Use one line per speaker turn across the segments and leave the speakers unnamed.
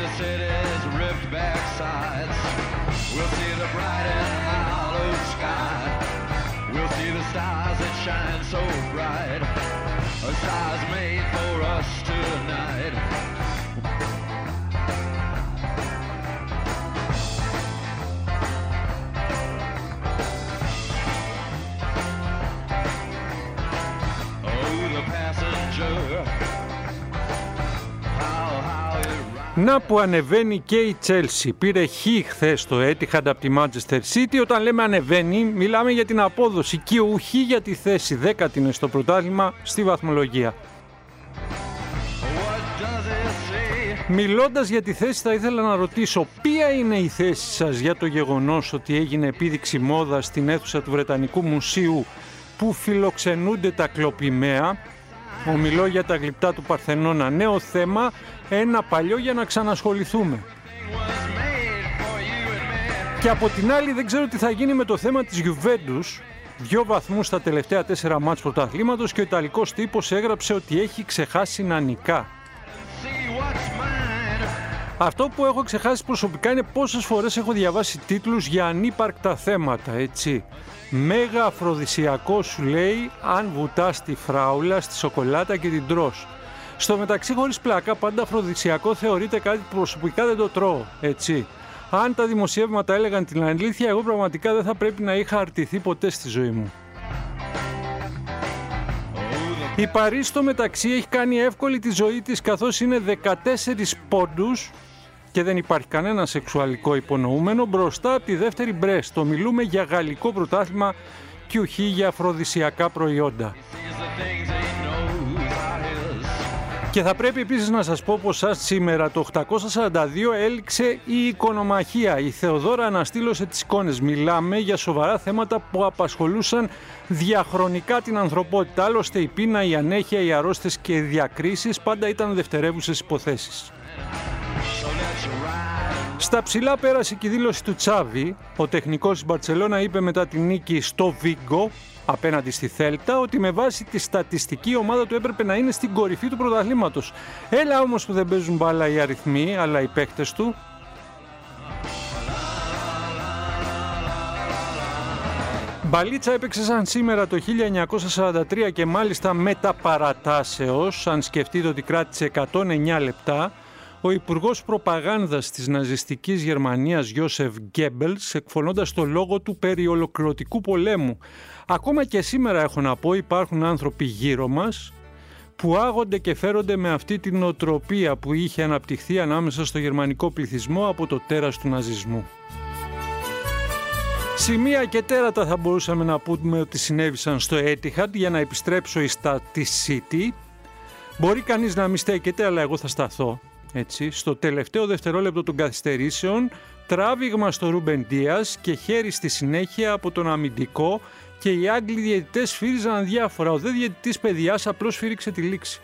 city's ripped back sides. We'll see the bright and hollow sky. We'll see the stars that shine so bright. A stars made for us tonight.
Να που ανεβαίνει και η Chelsea. Πήρε χ χθες το Etihad από τη Manchester City. Όταν λέμε ανεβαίνει, μιλάμε για την απόδοση και ουχή για τη θέση. 10η είναι στο πρωτάθλημα στη βαθμολογία. Μιλώντας για τη θέση, θα ήθελα να ρωτήσω ποια είναι η θέση σας για το γεγονός ότι έγινε επίδειξη μόδα στην αίθουσα του Βρετανικού Μουσείου που φιλοξενούνται τα κλοπημαία. Ομιλώ για τα γλυπτά του Παρθενώνα. Νέο θέμα, ένα παλιό για να ξανασχοληθούμε. Και από την άλλη δεν ξέρω τι θα γίνει με το θέμα της Juventus. 2 βαθμούς στα τελευταία 4 μάτς πρωταθλήματος και ο Ιταλικός τύπος έγραψε ότι έχει ξεχάσει να νικά. Αυτό που έχω ξεχάσει προσωπικά είναι πόσες φορές έχω διαβάσει τίτλους για ανύπαρκτα θέματα, έτσι. Μέγα αφροδισιακό σου λέει αν βουτάς τη φράουλα στη σοκολάτα και την τρως. Στο μεταξύ, χωρίς πλάκα, πάντα αφροδισιακό θεωρείται κάτι που προσωπικά δεν το τρώω, έτσι. Αν τα δημοσιεύματα έλεγαν την αλήθεια, εγώ πραγματικά δεν θα πρέπει να είχα αρτηθεί ποτέ στη ζωή μου. Η Παρί στο μεταξύ έχει κάνει εύκολη τη ζωή της, καθώς είναι 14 πόντους και δεν υπάρχει κανένα σεξουαλικό υπονοούμενο μπροστά από τη δεύτερη Μπρέστ. Το μιλούμε για γαλλικό πρωτάθλημα και ουχή για αφροδισιακά προϊόντα. Και θα πρέπει επίσης να σας πω πως σήμερα το 842 έληξε η οικονομαχία. Η Θεοδόρα αναστήλωσε τις εικόνες. Μιλάμε για σοβαρά θέματα που απασχολούσαν διαχρονικά την ανθρωπότητα. Άλλωστε η πείνα, η ανέχεια, οι αρρώστιες και οι διακρίσεις πάντα ήταν δευτερεύουσες υποθέσεις. Στα ψηλά πέρασε και η δήλωση του Τσάβη. Ο τεχνικός της Μπαρτσελώνα είπε μετά την νίκη στο Βίγκο απέναντι στη Θέλτα ότι με βάση τη στατιστική η ομάδα του έπρεπε να είναι στην κορυφή του πρωταθλήματος. Έλα όμως που δεν παίζουν μπάλα οι αριθμοί αλλά οι παίκτες του. Μπαλίτσα έπαιξε σαν σήμερα το 1943 και μάλιστα μετά παρατάσεως, αν σκεφτείτε ότι κράτησε 109 λεπτά. Ο υπουργός προπαγάνδας της ναζιστικής Γερμανίας Γιώσεφ Γκέμπελς εκφωνώντας το λόγο του περί ολοκληρωτικού πολέμου. Ακόμα και σήμερα έχω να πω υπάρχουν άνθρωποι γύρω μας που άγονται και φέρονται με αυτή την νοοτροπία που είχε αναπτυχθεί ανάμεσα στο γερμανικό πληθυσμό από το τέρας του ναζισμού. Σημεία και τέρατα θα μπορούσαμε να πούμε ότι συνέβησαν στο Etihad για να επιστρέψω στα τη City. Μπορεί κανείς να μην στέκεται αλλά εγώ θα σταθώ. Έτσι, στο τελευταίο δευτερόλεπτο των καθυστερήσεων, τράβηγμα στο Ρούμπεν Ντίας και χέρι στη συνέχεια από τον αμυντικό και οι Άγγλοι διαιτητές σφύριζαν διάφορα. Ο δε διαιτητής παιδιάς απλώς σφύριξε τη λήξη.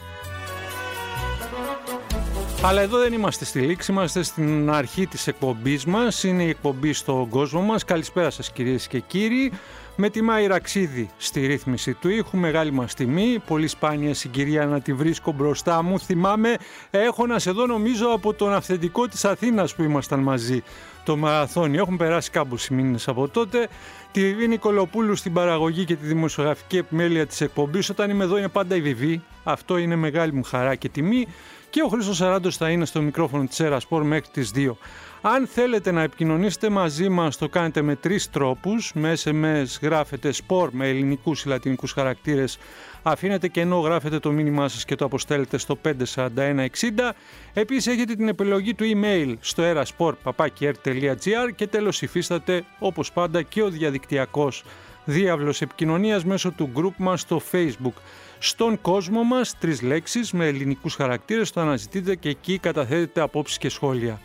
Αλλά εδώ δεν είμαστε στη λήξη, είμαστε στην αρχή της εκπομπής μας. Είναι η εκπομπή στον κόσμο μας. Καλησπέρα σας κυρίες και κύριοι. Με τη Μάη Ραξίδη στη ρύθμιση του ήχου, μεγάλη μας τιμή. Πολύ σπάνια συγκυρία να τη βρίσκω μπροστά μου. Θυμάμαι, έχω να σε δω νομίζω από τον αυθεντικό της Αθήνας που ήμασταν μαζί. Το μαραθώνιο. Έχουν περάσει κάμπους μήνες από τότε. Τη Βιβί Νικολοπούλου στην παραγωγή και τη δημοσιογραφική επιμέλεια της εκπομπής. Όταν είμαι εδώ είναι πάντα η Βιβί. Αυτό είναι μεγάλη μου χαρά και τιμή. Και ο Χρήστος Σαράντος θα είναι στο μικρόφωνο της Έρα Σπορ μέχρι τις 2. Αν θέλετε να επικοινωνήσετε μαζί μας, το κάνετε με 3 τρόπους. Με SMS γράφετε sport με ελληνικούς ή λατινικούς χαρακτήρες. Αφήνετε κενό, γράφετε το μήνυμά σας και το αποστέλλετε στο 54160. Επίσης έχετε την επιλογή του email στο erasport@r.gr και τέλος υφίσταται όπως πάντα και ο διαδικτυακός διάβλος επικοινωνίας μέσω του group μας στο Facebook. Στον κόσμο μας 3 λέξεις με ελληνικούς χαρακτήρες, το αναζητείτε και εκεί καταθέτετε απόψεις και σχόλια.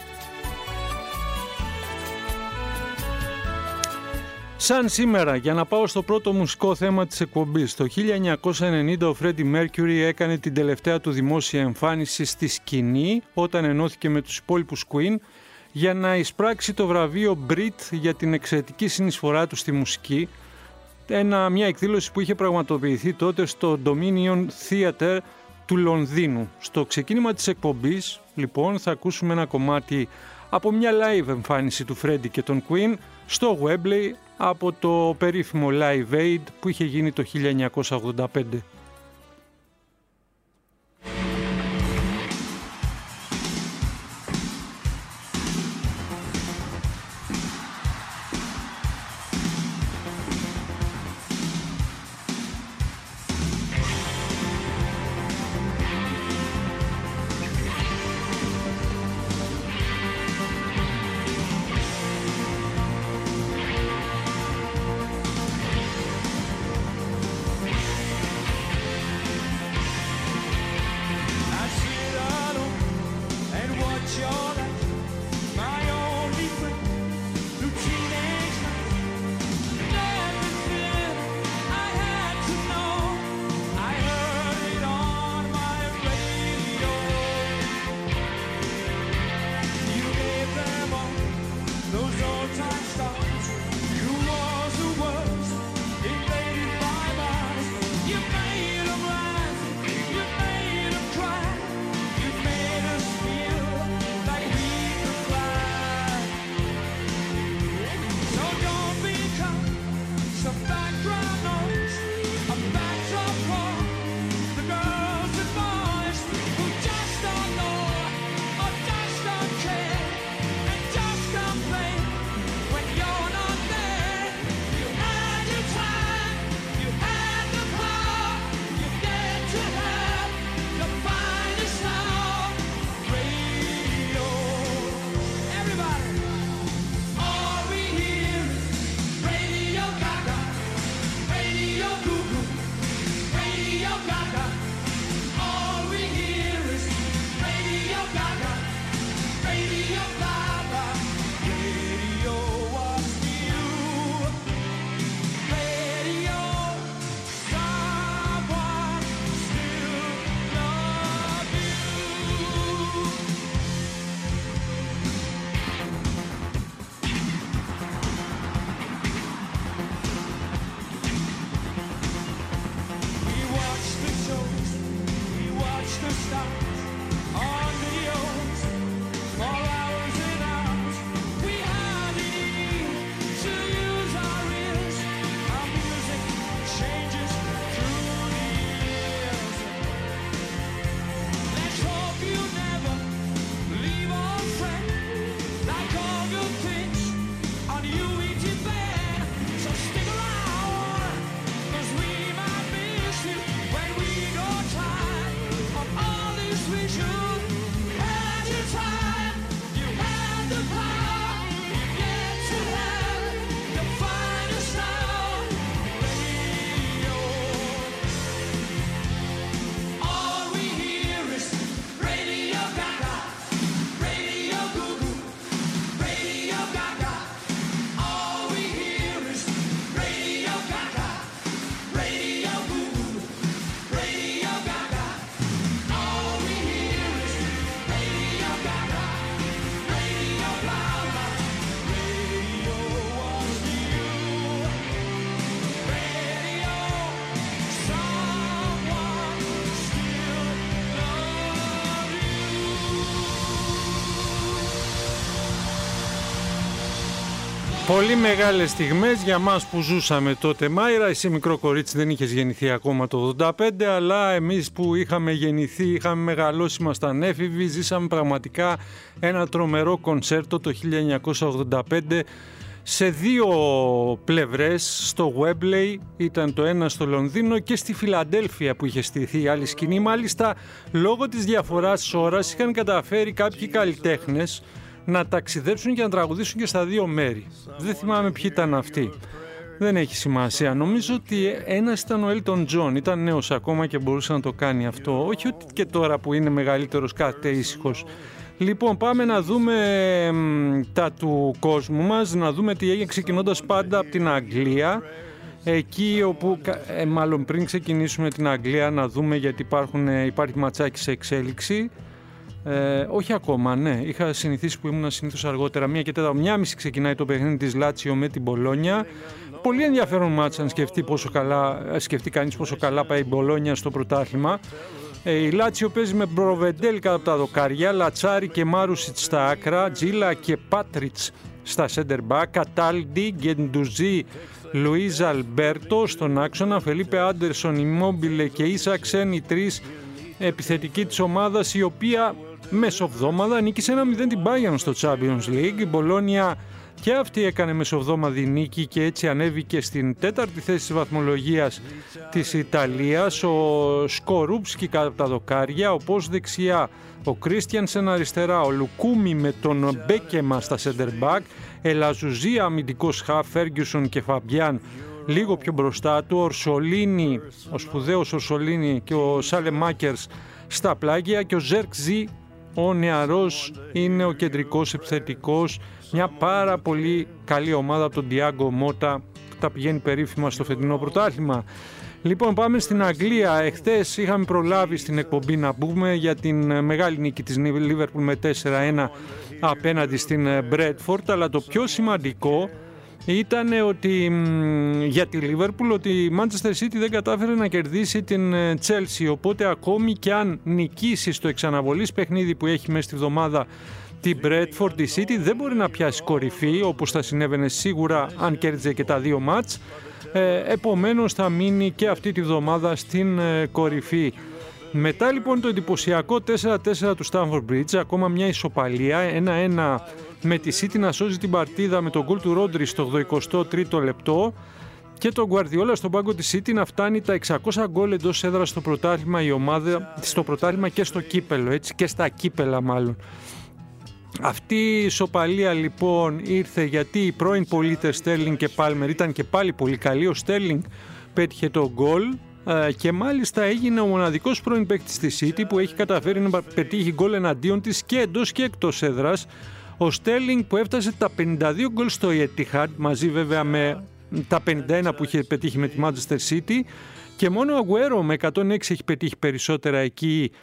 Σαν σήμερα, για να πάω στο πρώτο μουσικό θέμα της εκπομπής, το 1990 ο Freddie Mercury έκανε την τελευταία του δημόσια εμφάνιση στη σκηνή όταν ενώθηκε με τους υπόλοιπους Queen για να εισπράξει το βραβείο Brit για την εξαιρετική συνεισφορά του στη μουσική. Μια εκδήλωση που είχε πραγματοποιηθεί τότε στο Dominion Theatre του Λονδίνου. Στο ξεκίνημα της εκπομπής, λοιπόν, θα ακούσουμε ένα κομμάτι από μια live εμφάνιση του Freddie και των Queen στο Wembley από το περίφημο Live Aid που είχε γίνει το 1985. Πολύ μεγάλες στιγμές για μας που ζούσαμε τότε, Μάιρα. Εσύ μικρό κορίτσι δεν είχες γεννηθεί ακόμα το 85, αλλά εμείς που είχαμε γεννηθεί, είχαμε μεγαλώσει, ήμασταν έφηβοι, ζήσαμε πραγματικά ένα τρομερό κονσέρτο το 1985 σε δύο πλευρές, στο Wembley, ήταν το ένα στο Λονδίνο και στη Φιλαντέλφια που είχε στηθεί η άλλη σκηνή. Μάλιστα, λόγω της διαφοράς ώρας είχαν καταφέρει κάποιοι καλλιτέχνες να ταξιδέψουν και να τραγουδήσουν και στα δύο μέρη. Δεν θυμάμαι ποιοι ήταν αυτοί. Δεν έχει σημασία. Νομίζω ότι ένας ήταν ο Elton John. Ήταν νέος ακόμα και μπορούσε να το κάνει αυτό. Όχι ότι και τώρα που είναι μεγαλύτερος κάθε ήσυχος. Λοιπόν, πάμε να δούμε τα του κόσμου μας, να δούμε τι έγινε ξεκινώντας πάντα από την Αγγλία. Εκεί όπου, μάλλον πριν ξεκινήσουμε την Αγγλία, να δούμε γιατί υπάρχει ματσάκι σε εξέλιξη. Όχι ακόμα, ναι. Είχα συνηθίσει που ήμουν συνήθως αργότερα. 1:04, 1:30 ξεκινάει το παιχνίδι της Λάτσιο με την Μπολόνια. Πολύ ενδιαφέρον μάτς αν σκεφτεί κανείς πόσο καλά πάει η Μπολόνια στο πρωτάθλημα. Η Λάτσιο παίζει με Προβεντέλ κάτω από τα δοκάρια, Λατσάρι και Μάρουσιτς στα άκρα, Τζίλα και Πάτριτς στα center back, Καταλντί, Γκεντουζί, Λουίζα Αλμπέρτο στον άξονα, Φελίπε Άντερσον, Ιμόμπιλε και Ίσαξεν, οι τρεις επιθετικοί της ομάδας, η οποία μεσοβδόμαδα νίκησε 1-0 την Bayern στο Champions League. Η Μπολόνια και αυτή έκανε μεσοβδόμαδη νίκη και έτσι ανέβηκε στην 4η θέση της βαθμολογίας της Ιταλίας. Ο Σκορούπσκι κάτω από τα δοκάρια, ο Πώς δεξιά, ο Κρίστιανσεν αριστερά, ο Λουκούμι με τον Μπέκεμα στα center back, Ελαζουζί αμυντικός χαφ, Φέργκιουσον και Φαμπιάν λίγο πιο μπροστά του, Ορσολίνι, ο σπουδαίος Ορσολίνι και ο Σάλεμάκερς στα πλάγια και ο Ζέρκζι, ο νεαρός, είναι ο κεντρικός επιθετικός. Μια πάρα πολύ καλή ομάδα από τον Ντιάγκο Μότα που τα πηγαίνει περίφημα στο φετινό πρωτάθλημα. Λοιπόν, πάμε στην Αγγλία. Εχθές είχαμε προλάβει στην εκπομπή να πούμε για την μεγάλη νίκη της Λίβερπουλ με 4-1 απέναντι στην Μπρέτφορντ, αλλά το πιο σημαντικό ήταν ότι για τη Λίβερπουλ ότι η Manchester City δεν κατάφερε να κερδίσει την Chelsea, οπότε ακόμη και αν νικήσει στο εξαναβολής παιχνίδι που έχει μέσα στη βδομάδα την Bradford, η City δεν μπορεί να πιάσει κορυφή όπως θα συνέβαινε σίγουρα αν κέρδιζε και τα δύο μάτς. Επομένως θα μείνει και αυτή τη βδομάδα στην κορυφή. Μετά λοιπόν το εντυπωσιακό 4-4 του Stamford Bridge, ακόμα μια ισοπαλία, 1-1 με τη City να σώζει την παρτίδα με τον γκολ του Ρόντρι στο 83ο λεπτό και τον Guardiola στον πάγκο της City να φτάνει τα 600 γκολ εντός έδρας στο πρωτάθλημα η ομάδα, στο πρωτάθλημα και στο κύπελο, έτσι, και στα κύπελα μάλλον. Αυτή η ισοπαλία λοιπόν ήρθε γιατί οι πρώην πολίτες Στέρλινγκ και Πάλμερ ήταν και πάλι πολύ καλοί. Ο Στέρλινγκ πέτυχε το γκολ και μάλιστα έγινε ο μοναδικός πρώην παίκτης της City που έχει καταφέρει να πετύχει γκολ εναντίον της και εντός και εκτός έδρας. Ο Στέρλινγκ που έφτασε τα 52 γκολ στο Etihad, μαζί βέβαια με τα 51 που είχε πετύχει με τη Manchester City, και μόνο ο Αγκουέρο με 106 έχει πετύχει περισσότερα εκεί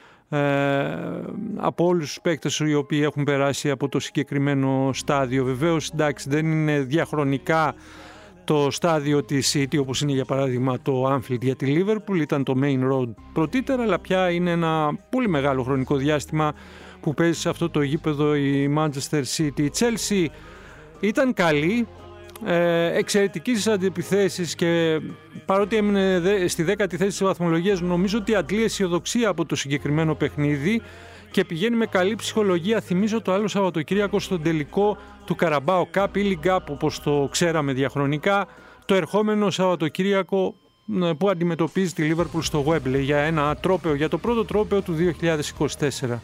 από όλους τους παίκτες οι οποίοι έχουν περάσει από το συγκεκριμένο στάδιο. Βεβαίως, εντάξει, δεν είναι διαχρονικά το στάδιο της City όπως είναι για παράδειγμα το Anfield για τη Liverpool, ήταν το Main Road πρωτήτερα, αλλά πια είναι ένα πολύ μεγάλο χρονικό διάστημα που παίζει σε αυτό το γήπεδο η Manchester City. Η Chelsea ήταν καλή, εξαιρετική στις αντιπιθέσεις και παρότι έμεινε στη 10η θέση της βαθμολογίας, νομίζω ότι αντλεί αισιοδοξία από το συγκεκριμένο παιχνίδι και πηγαίνει με καλή ψυχολογία. Θυμίζω το άλλο Σαββατοκύριακο στον τελικό του Carabao Cup ή League Cup όπως το ξέραμε διαχρονικά, το ερχόμενο Σαββατοκύριακο που αντιμετωπίζει τη Liverpool στο Wembley για ένα τρόπαιο, για το πρώτο τρόπαιο του 2024.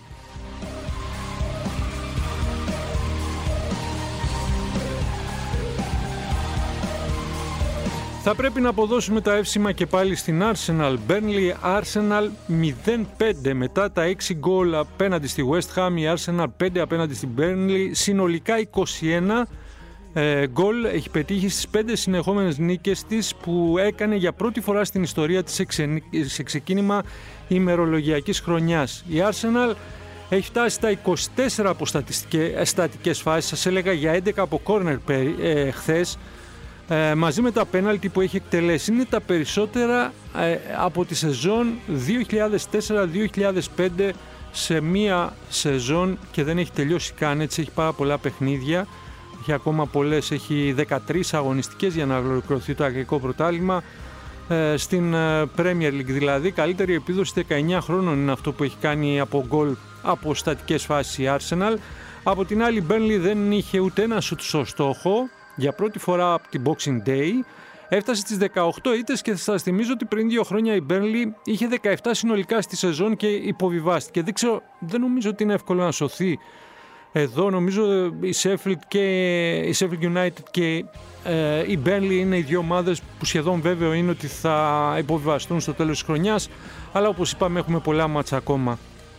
Θα πρέπει να αποδώσουμε τα εύσημα και πάλι στην Arsenal. Burnley Arsenal 0-5 μετά τα 6 γκολ απέναντι στη West Ham, η Arsenal 5 απέναντι στην Burnley, συνολικά 21 γκολ έχει πετύχει στις 5 συνεχόμενες νίκες της που έκανε για πρώτη φορά στην ιστορία της σε ξεκίνημα ημερολογιακής χρονιάς. Η Arsenal έχει φτάσει στα 24 από στατικές φάσεις, σας έλεγα για 11 από corner χθες, μαζί με τα πέναλτι που έχει εκτελέσει. Είναι τα περισσότερα από τη σεζόν 2004-2005 σε μία σεζόν και δεν έχει τελειώσει καν, έτσι έχει πάρα πολλά παιχνίδια, έχει ακόμα πολλές, έχει 13 αγωνιστικές για να ολοκληρωθεί το αγγλικό πρωτάθλημα. Στην Premier League δηλαδή, καλύτερη επίδοση 19 χρόνων είναι αυτό που έχει κάνει από γκολ από στατικές φάσεις η Arsenal. Από την άλλη, Burnley δεν είχε ούτε ένα σουτ στο στόχο για πρώτη φορά από την Boxing Day. Έφτασε στις 18 ήττες και σας θυμίζω ότι πριν 2 χρόνια η Burnley είχε 17 συνολικά στη σεζόν και υποβιβάστηκε. Δεν νομίζω ότι είναι εύκολο να σωθεί εδώ. Νομίζω η Sheffield United και η Burnley είναι οι δύο ομάδες που σχεδόν βέβαιο είναι ότι θα υποβιβαστούν στο τέλος της χρονιάς, αλλά όπως είπαμε έχουμε πολλά μάτσα ακόμα.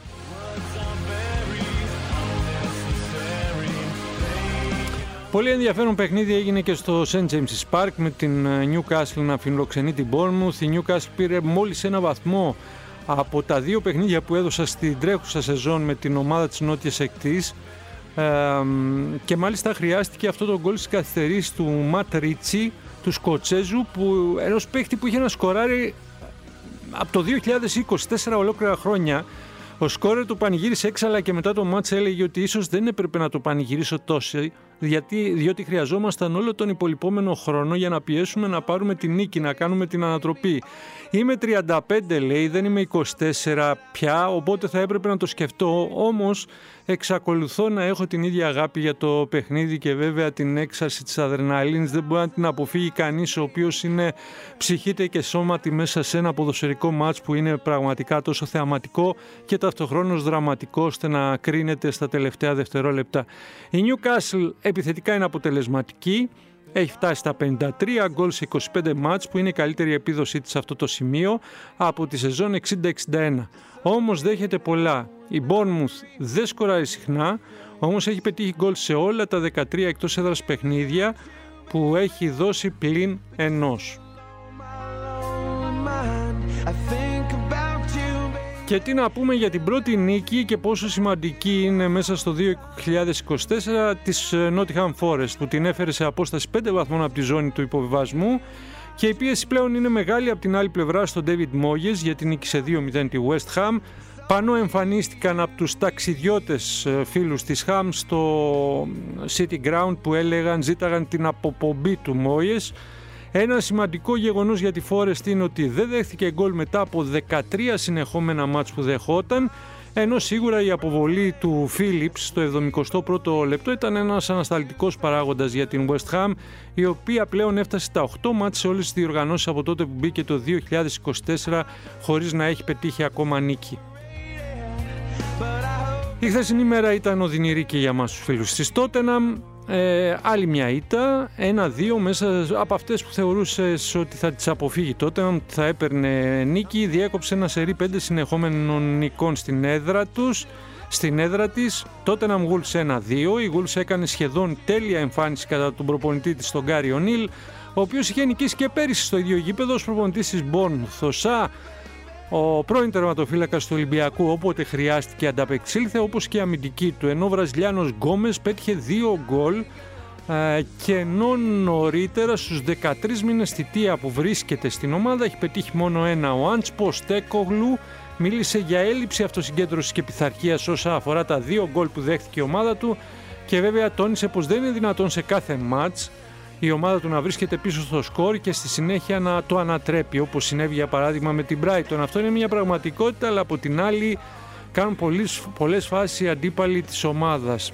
Πολύ ενδιαφέρον παιχνίδι έγινε και στο St. James's Park με την Newcastle να φιλοξενεί την Bournemouth. Η Newcastle πήρε μόλις ένα βαθμό από τα 2 παιχνίδια που έδωσα στην τρέχουσα σεζόν με την ομάδα της Νότιας Εκτής και μάλιστα χρειάστηκε αυτό το γκολ στις καθυστερήσεις του Ματ Ρίτσι, του Σκοτσέζου, που ενός παίχτη που είχε να σκοράρει από το 2024 ολόκληρα χρόνια ο σκόρερ του πανηγύρισε έξαλα και μετά το μάτς έλεγε ότι ίσως δεν έπρεπε να το πανηγυρίσω τόσο, διότι χρειαζόμασταν όλο τον υπολοιπόμενο χρόνο για να πιέσουμε να πάρουμε την νίκη, να κάνουμε την ανατροπή. Είμαι 35 λέει, δεν είμαι 24 πια, οπότε θα έπρεπε να το σκεφτώ, όμως εξακολουθώ να έχω την ίδια αγάπη για το παιχνίδι και βέβαια την έξαρση της αδρεναλίνης δεν μπορεί να την αποφύγει κανείς, ο οποίος είναι ψυχήτε και σώματι μέσα σε ένα ποδοσφαιρικό μάτς που είναι πραγματικά τόσο θεαματικό και ταυτοχρόνως δραματικό ώστε να κρίνεται στα τελευταία δευτερόλεπτα. Η Newcastle επιθετικά είναι αποτελεσματική. Έχει φτάσει στα 53 γκολ σε 25 μάτς που είναι η καλύτερη επίδοσή της σε αυτό το σημείο από τη σεζόν 60-61. Όμως δέχεται πολλά. Η Bournemouth δεν σκοράρει συχνά, όμως έχει πετύχει γκολ σε όλα τα 13 εκτός έδρας παιχνίδια που έχει δώσει πλην ενός. Και τι να πούμε για την πρώτη νίκη και πόσο σημαντική είναι μέσα στο 2024 της Nottingham Forest που την έφερε σε απόσταση 5 βαθμών από τη ζώνη του υποβιβασμού και η πίεση πλέον είναι μεγάλη από την άλλη πλευρά στον David Moyes γιατί νίκησε 2-0 τη West Ham. Πάνω εμφανίστηκαν από τους ταξιδιώτες φίλους της Ham στο City Ground που ζήταγαν την αποπομπή του Moyes. Ένα σημαντικό γεγονός για τη Forest είναι ότι δεν δέχθηκε γκολ μετά από 13 συνεχόμενα μάτς που δεχόταν, ενώ σίγουρα η αποβολή του Phillips στο 71ο λεπτό ήταν ένας ανασταλτικός παράγοντας για την West Ham, η οποία πλέον έφτασε στα 8 μάτς σε όλες τις διοργανώσεις από τότε που μπήκε το 2024 χωρίς να έχει πετύχει ακόμα νίκη. Η χθεσινή μέρα ήταν οδυνηρή και για μας τους φίλους της Tottenham. Άλλη μια ήττα, 1-2 μέσα από αυτές που θεωρούσες ότι θα τις αποφύγει τότε, ότι θα έπαιρνε νίκη, διέκοψε ένα σερί 5 συνεχόμενων νικών στην έδρα της. Τότε να Wolves 1-2, η Wolves έκανε σχεδόν τέλεια εμφάνιση κατά τον προπονητή της, τον Γκάρι Ονίλ, ο οποίος είχε νικήσει και πέρυσι στο ίδιο γήπεδο ως προπονητής της Bournemouth. Ο πρώην τερματοφύλακας του Ολυμπιακού όποτε χρειάστηκε ανταπεξήλθε, όπως και η αμυντική του, ενώ ο Βραζιλιάνος Γκόμες πέτυχε 2 γκολ και ενώ νωρίτερα στους 13 μήνες θητεία που βρίσκεται στην ομάδα έχει πετύχει μόνο ένα. Ο Άντς Ποστέκογλου μίλησε για έλλειψη αυτοσυγκέντρωσης και πειθαρχίας όσον αφορά τα 2 γκολ που δέχθηκε η ομάδα του και βέβαια τόνισε πως δεν είναι δυνατόν σε κάθε μάτς η ομάδα του να βρίσκεται πίσω στο σκορ και στη συνέχεια να το ανατρέπει, όπως συνέβη για παράδειγμα με την Brighton. Αυτό είναι μια πραγματικότητα, αλλά από την άλλη κάνουν πολλές φάσεις οι αντίπαλοι της ομάδας.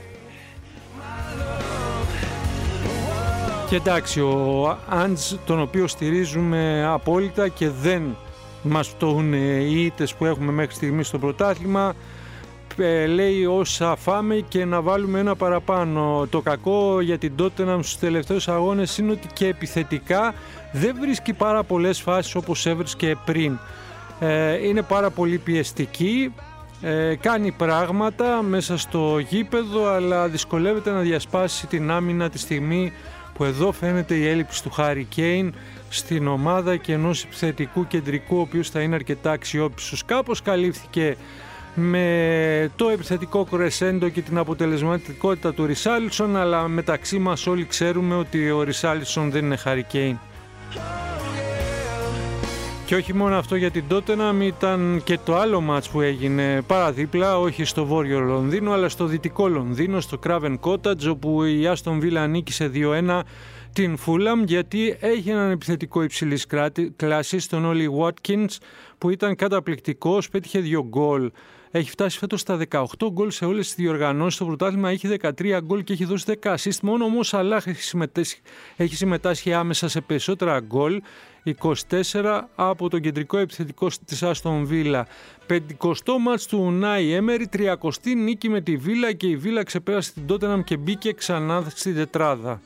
Και εντάξει, ο Άντζ, τον οποίο στηρίζουμε απόλυτα και δεν μας φτωούν οι ήττες που έχουμε μέχρι στιγμής στο πρωτάθλημα, λέει όσα φάμε και να βάλουμε ένα παραπάνω. Το κακό για την Tottenham στους τελευταίους αγώνες είναι ότι και επιθετικά δεν βρίσκει πάρα πολλές φάσεις όπως έβρισκε πριν. Είναι πάρα πολύ πιεστική, κάνει πράγματα μέσα στο γήπεδο, αλλά δυσκολεύεται να διασπάσει την άμυνα τη στιγμή που εδώ φαίνεται η έλλειψη του Harry Kane στην ομάδα και ενός επιθετικού κεντρικού, ο οποίος θα είναι αρκετά αξιόπιστος. Κάπως καλύφθηκε με το επιθετικό κρεσέντο και την αποτελεσματικότητα του Ρισάλισον, αλλά μεταξύ μας όλοι ξέρουμε ότι ο Ρισάλισον δεν είναι Harry Kane. Και όχι μόνο αυτό για την Tottenham, ήταν και το άλλο μάτς που έγινε παραδίπλα, όχι στο βόρειο Λονδίνο αλλά στο δυτικό Λονδίνο, στο Craven Cottage, όπου η Aston Villa νίκησε 2-1 την Fulham, γιατί έχει έναν επιθετικό υψηλής κλάσης, τον Ollie Watkins, που ήταν καταπληκτικός, πέτυχε 2 γκολ. Έχει φτάσει φέτος στα 18 γκολ σε όλες τις διοργανώσεις. Στο πρωτάθλημα έχει 13 γκολ και έχει δώσει 10 assist. Μόνο ο Σαλάχ έχει συμμετάσχει άμεσα σε περισσότερα γκολ, 24 από τον κεντρικό επιθετικό της Aston Villa. 50ο μάτς του Ουνάι Έμερι, 30η νίκη με τη Villa και η Villa ξεπέρασε την Tottenham και μπήκε ξανά στην τετράδα.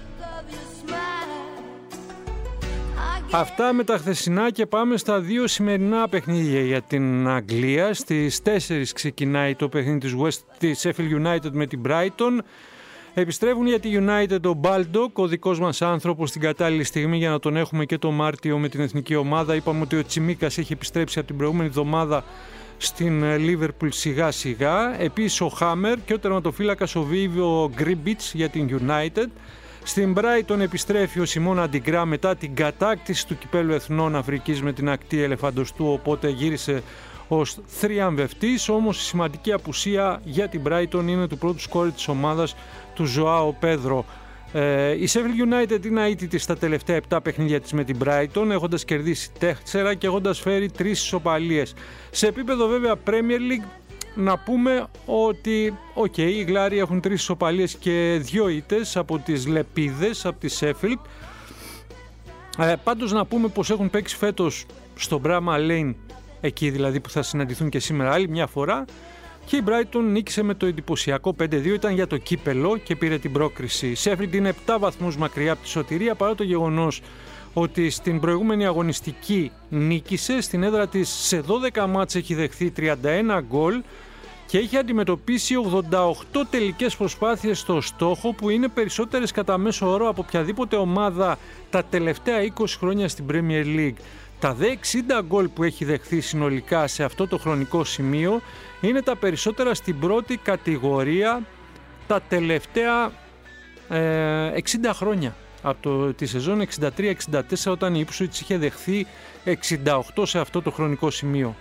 Αυτά με τα χθεσινά και πάμε στα 2 σημερινά παιχνίδια για την Αγγλία. Στις 4 ξεκινάει το παιχνίδι της Sheffield United με την Brighton. Επιστρέφουν για τη United ο Baldock, ο δικός μας άνθρωπος, στην κατάλληλη στιγμή για να τον έχουμε και το Μάρτιο με την εθνική ομάδα. Είπαμε ότι ο Τσιμίκας έχει επιστρέψει από την προηγούμενη εβδομάδα στην Liverpool σιγά σιγά. Επίσης ο Χάμερ και ο τερματοφύλακας ο Βίβιο Γκρίμπιτς για την United. Στην Brighton επιστρέφει ο Σιμών Αντιγκρά μετά την κατάκτηση του Κυπέλλου Εθνών Αφρικής με την ακτή ελεφαντοστού, οπότε γύρισε ως θριαμβευτής. Όμως η σημαντική απουσία για την Brighton είναι του πρώτου σκόρη της ομάδας, του Ζωάο Πέδρο. Η Sheffield United είναι αίτητη στα τελευταία 7 παιχνίδια της με την Brighton, έχοντας κερδίσει 4 και έχοντας φέρει 3 ισοπαλίες. Σε επίπεδο βέβαια Premier League να πούμε ότι οι Γλάροι έχουν 3 ισοπαλίες και 2 ήττες από τις Λεπίδες, από τη Sheffield. Πάντως να πούμε πως έχουν παίξει φέτος στο Bramall Lane, εκεί δηλαδή που θα συναντηθούν και σήμερα άλλη μια φορά, και η Brighton νίκησε με το εντυπωσιακό 5-2, ήταν για το κύπελο και πήρε την πρόκριση. Η Sheffield είναι 7 βαθμούς μακριά από τη σωτηρία, παρά το γεγονός ότι στην προηγούμενη αγωνιστική νίκησε. Στην έδρα της σε 12 μάτς έχει δεχθεί 31 γκολ και έχει αντιμετωπίσει 88 τελικές προσπάθειες στο στόχο, που είναι περισσότερες κατά μέσο όρο από οποιαδήποτε ομάδα τα τελευταία 20 χρόνια στην Premier League. Τα δε 60 γκολ που έχει δεχθεί συνολικά σε αυτό το χρονικό σημείο είναι τα περισσότερα στην πρώτη κατηγορία τα τελευταία 60 χρόνια. Από τη σεζόν 63-64, όταν η Ipswich είχε δεχθεί 68 σε αυτό το χρονικό σημείο.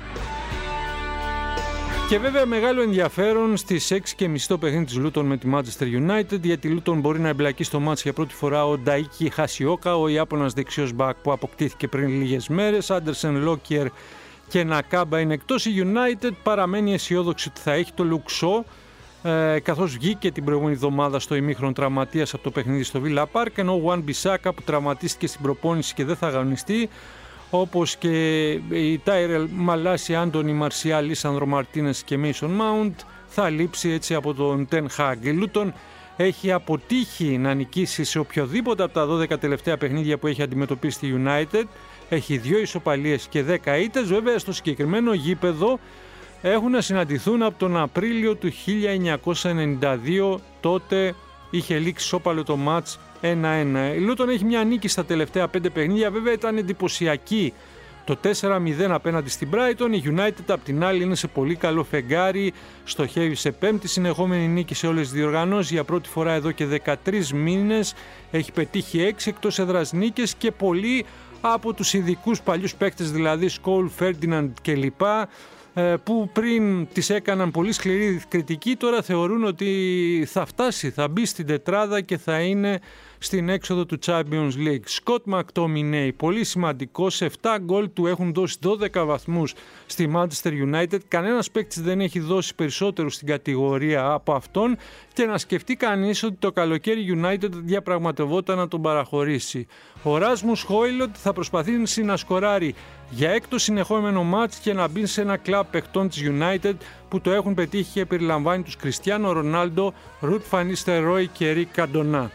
Και βέβαια μεγάλο ενδιαφέρον στις 6.30 το παιχνίδι της Luton με τη Manchester United, γιατί η Luton μπορεί να εμπλακεί στο μάτς για πρώτη φορά ο Νταίκι Χασιόκα, ο Ιάπωνας δεξιός μπακ που αποκτήθηκε πριν λίγες μέρες. Άντερσεν, Λόκιερ και Νακάμπα είναι εκτός. Η United παραμένει αισιόδοξη ότι θα έχει το Λουξό, καθώς βγήκε την προηγούμενη εβδομάδα στο ημίχρονο τραυματίας από το παιχνίδι στο Villa Park, ενώ ο Ουάν Μπισάκα που τραυματίστηκε στην προπόνηση και δεν θα αγωνιστεί, όπως και οι Τάιρελ Μαλάσι, Άντονι Μαρσιάλ, Λίσανδρο Μαρτίνες και Μέισον Μάουντ θα λείψει έτσι από τον Τεν Χάγκ. Η Λούτον έχει αποτύχει να νικήσει σε οποιοδήποτε από τα 12 τελευταία παιχνίδια που έχει αντιμετωπίσει τη United. Έχει 2 ισοπαλίες και 10 ήττες. Βέβαια στο συγκεκριμένο γήπεδο έχουν να συναντηθούν από τον Απρίλιο του 1992, τότε είχε λήξει ισόπαλο το μάτς 1-1. Η Λούτον έχει μια νίκη στα τελευταία 5 παιχνίδια, βέβαια ήταν εντυπωσιακή το 4-0 απέναντι στην Brighton. Η United απ' την άλλη είναι σε πολύ καλό φεγγάρι, στοχεύει σε 5η συνεχόμενη νίκη σε όλες τις διοργανώσεις για πρώτη φορά εδώ και 13 μήνες. Έχει πετύχει 6 εκτός έδρας νίκες και πολλοί από τους ειδικούς παλιούς παίκτες, δηλαδή Σκόλ, Φέρντιναντ κλπ, που πριν τις έκαναν πολύ σκληρή κριτική, τώρα θεωρούν ότι θα φτάσει, θα μπει στην τετράδα και θα είναι στην έξοδο του Champions League. Σκοτ Μακτόμινέι, πολύ σημαντικό, σε 7 γκολ του έχουν δώσει 12 βαθμούς στη Manchester United. Κανένας παίκτης δεν έχει δώσει περισσότερους στην κατηγορία από αυτόν, και να σκεφτεί κανείς ότι το καλοκαίρι United διαπραγματευόταν να τον παραχωρήσει. Ο Ράσμους Χόιλοντ θα προσπαθήσει να σκοράρει για 6ο συνεχόμενο μάτς και να μπει σε ένα κλαμπ παιχτών της United που το έχουν πετύχει και περιλαμβάνει τους Κριστιάνο Ρονάλντο, Ρουτ Φαν Νίστελρόι και Ρικ Καντονά.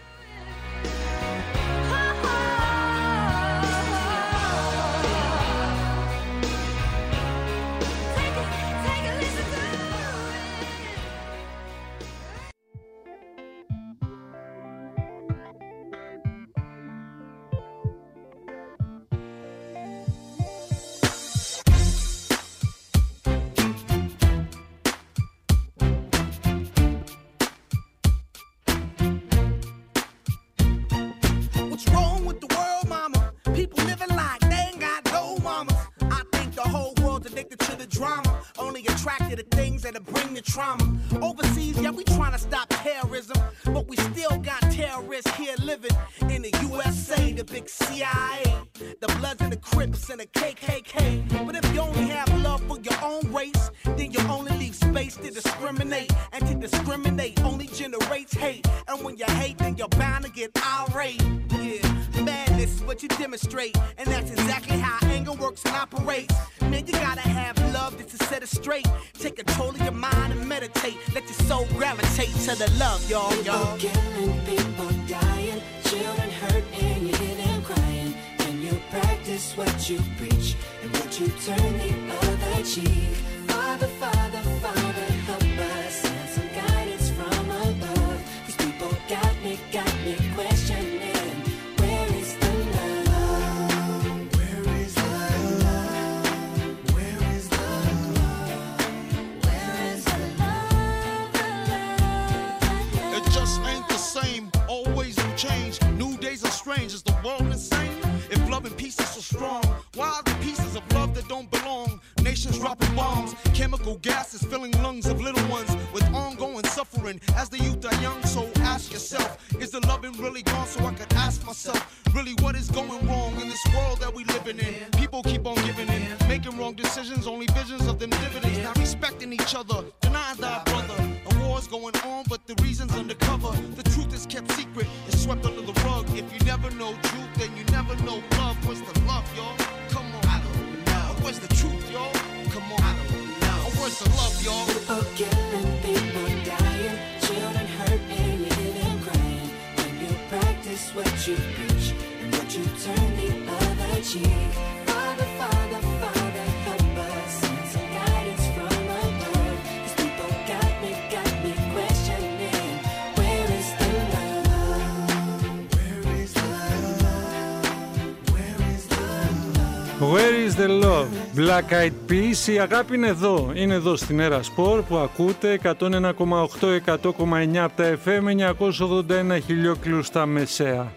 chemical gases filling lungs of little ones with ongoing suffering. As the youth are young, so ask yourself, is the loving really gone? So I could ask myself, really what is going wrong in this world that we living in? People keep on giving in, making wrong decisions, only visions of them dividends. Not respecting each other, denying thy brother. A war's going on, but the reason's undercover. The truth is kept secret, it's swept under the rug. If you never know truth, then you never know love. Where's the love, y'all? Come on. I don't know. Where's the truth, y'all? Come on. I don't know. Where's the love, y'all?
People killing, people dying, children hurt and living crying. When you practice what you preach and what you turn the other cheek. Father, Father, Father, help us. Send some guidance from above. These people got me questioning. Where is the love? Where is the love? Where is the love?
Where is the love? Black Eyed Peas. Η αγάπη είναι εδώ. Είναι εδώ στην Era Sport που ακούτε 101,8, 100,9 από τα FM, 981 χιλιόκληρους στα μεσαία.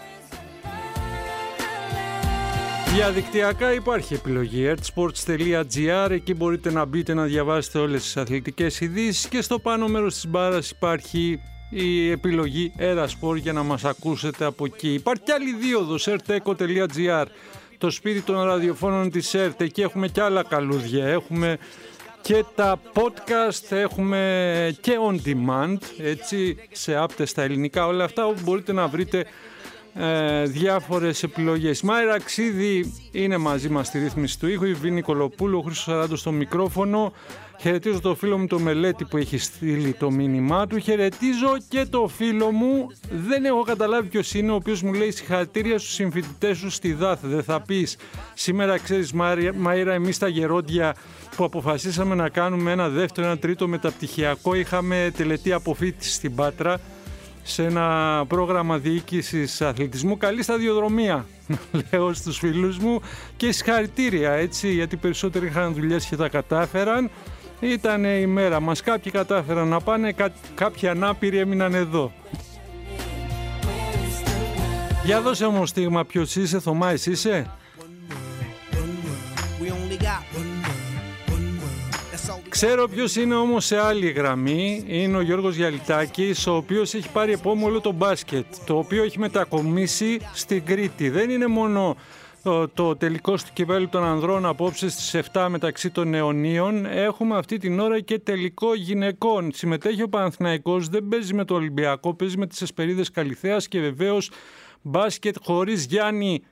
Διαδικτυακά υπάρχει επιλογή artsports.gr, εκεί μπορείτε να μπείτε να διαβάσετε όλες τις αθλητικές ειδήσεις και στο πάνω μέρος της μπάρας υπάρχει η επιλογή Era Sport για να μας ακούσετε από εκεί. Υπάρχει και άλλη δίωδος, erteco.gr, το σπίτι των ραδιοφώνων της ΕΡΤ. Εκεί έχουμε και άλλα καλούδια, έχουμε και τα podcast, έχουμε και on demand, έτσι, σε άπτες στα ελληνικά, όλα αυτά όπου μπορείτε να βρείτε διάφορες επιλογές. Η Μάη Ραξίδη είναι μαζί μας στη ρύθμιση του ήχου, η Βίνη Κολοπούλου, ο Χρήστος Σαράντος στο μικρόφωνο. Χαιρετίζω το φίλο μου το Μελέτη που έχει στείλει το μήνυμά του. Χαιρετίζω και το φίλο μου, δεν έχω καταλάβει ποιος είναι, ο οποίος μου λέει συγχαρητήρια στους συμφοιτητές σου στη ΔΑΘ. Δεν θα πεις σήμερα, ξέρεις Μαΐρα, εμείς τα γερόντια που αποφασίσαμε να κάνουμε ένα δεύτερο, ένα τρίτο μεταπτυχιακό, είχαμε τελετή αποφοίτηση στην Πάτρα σε ένα πρόγραμμα διοίκησης αθλητισμού. Καλή σταδιοδρομία, λέω στους φίλους μου, και συγχαρητήρια, έτσι, γιατί περισσότεροι είχαν δουλειές και τα κατάφεραν. Ήταν η μέρα μας. Κάποιοι κατάφεραν να πάνε, κάποιοι ανάπηροι έμειναν εδώ. Για δώσε μου στίγμα, ποιος είσαι, Θωμά, εσύ είσαι? Ξέρω ποιος είναι όμως σε άλλη γραμμή. Είναι ο Γιώργος Γιαλιτάκης, ο οποίος έχει πάρει επόμενο όλο το μπάσκετ, το οποίο έχει μετακομίσει στην Κρήτη. Δεν είναι μόνο το τελικό του κυπέλλου των ανδρών απόψε στις 7 μεταξύ των αιωνίων. Έχουμε αυτή την ώρα και τελικό γυναικών. Συμμετέχει ο Παναθηναϊκός, δεν παίζει με το Ολυμπιακό, παίζει με τις Εσπερίδες Καλιθέας και βεβαίως μπάσκετ χωρίς Γιάννη.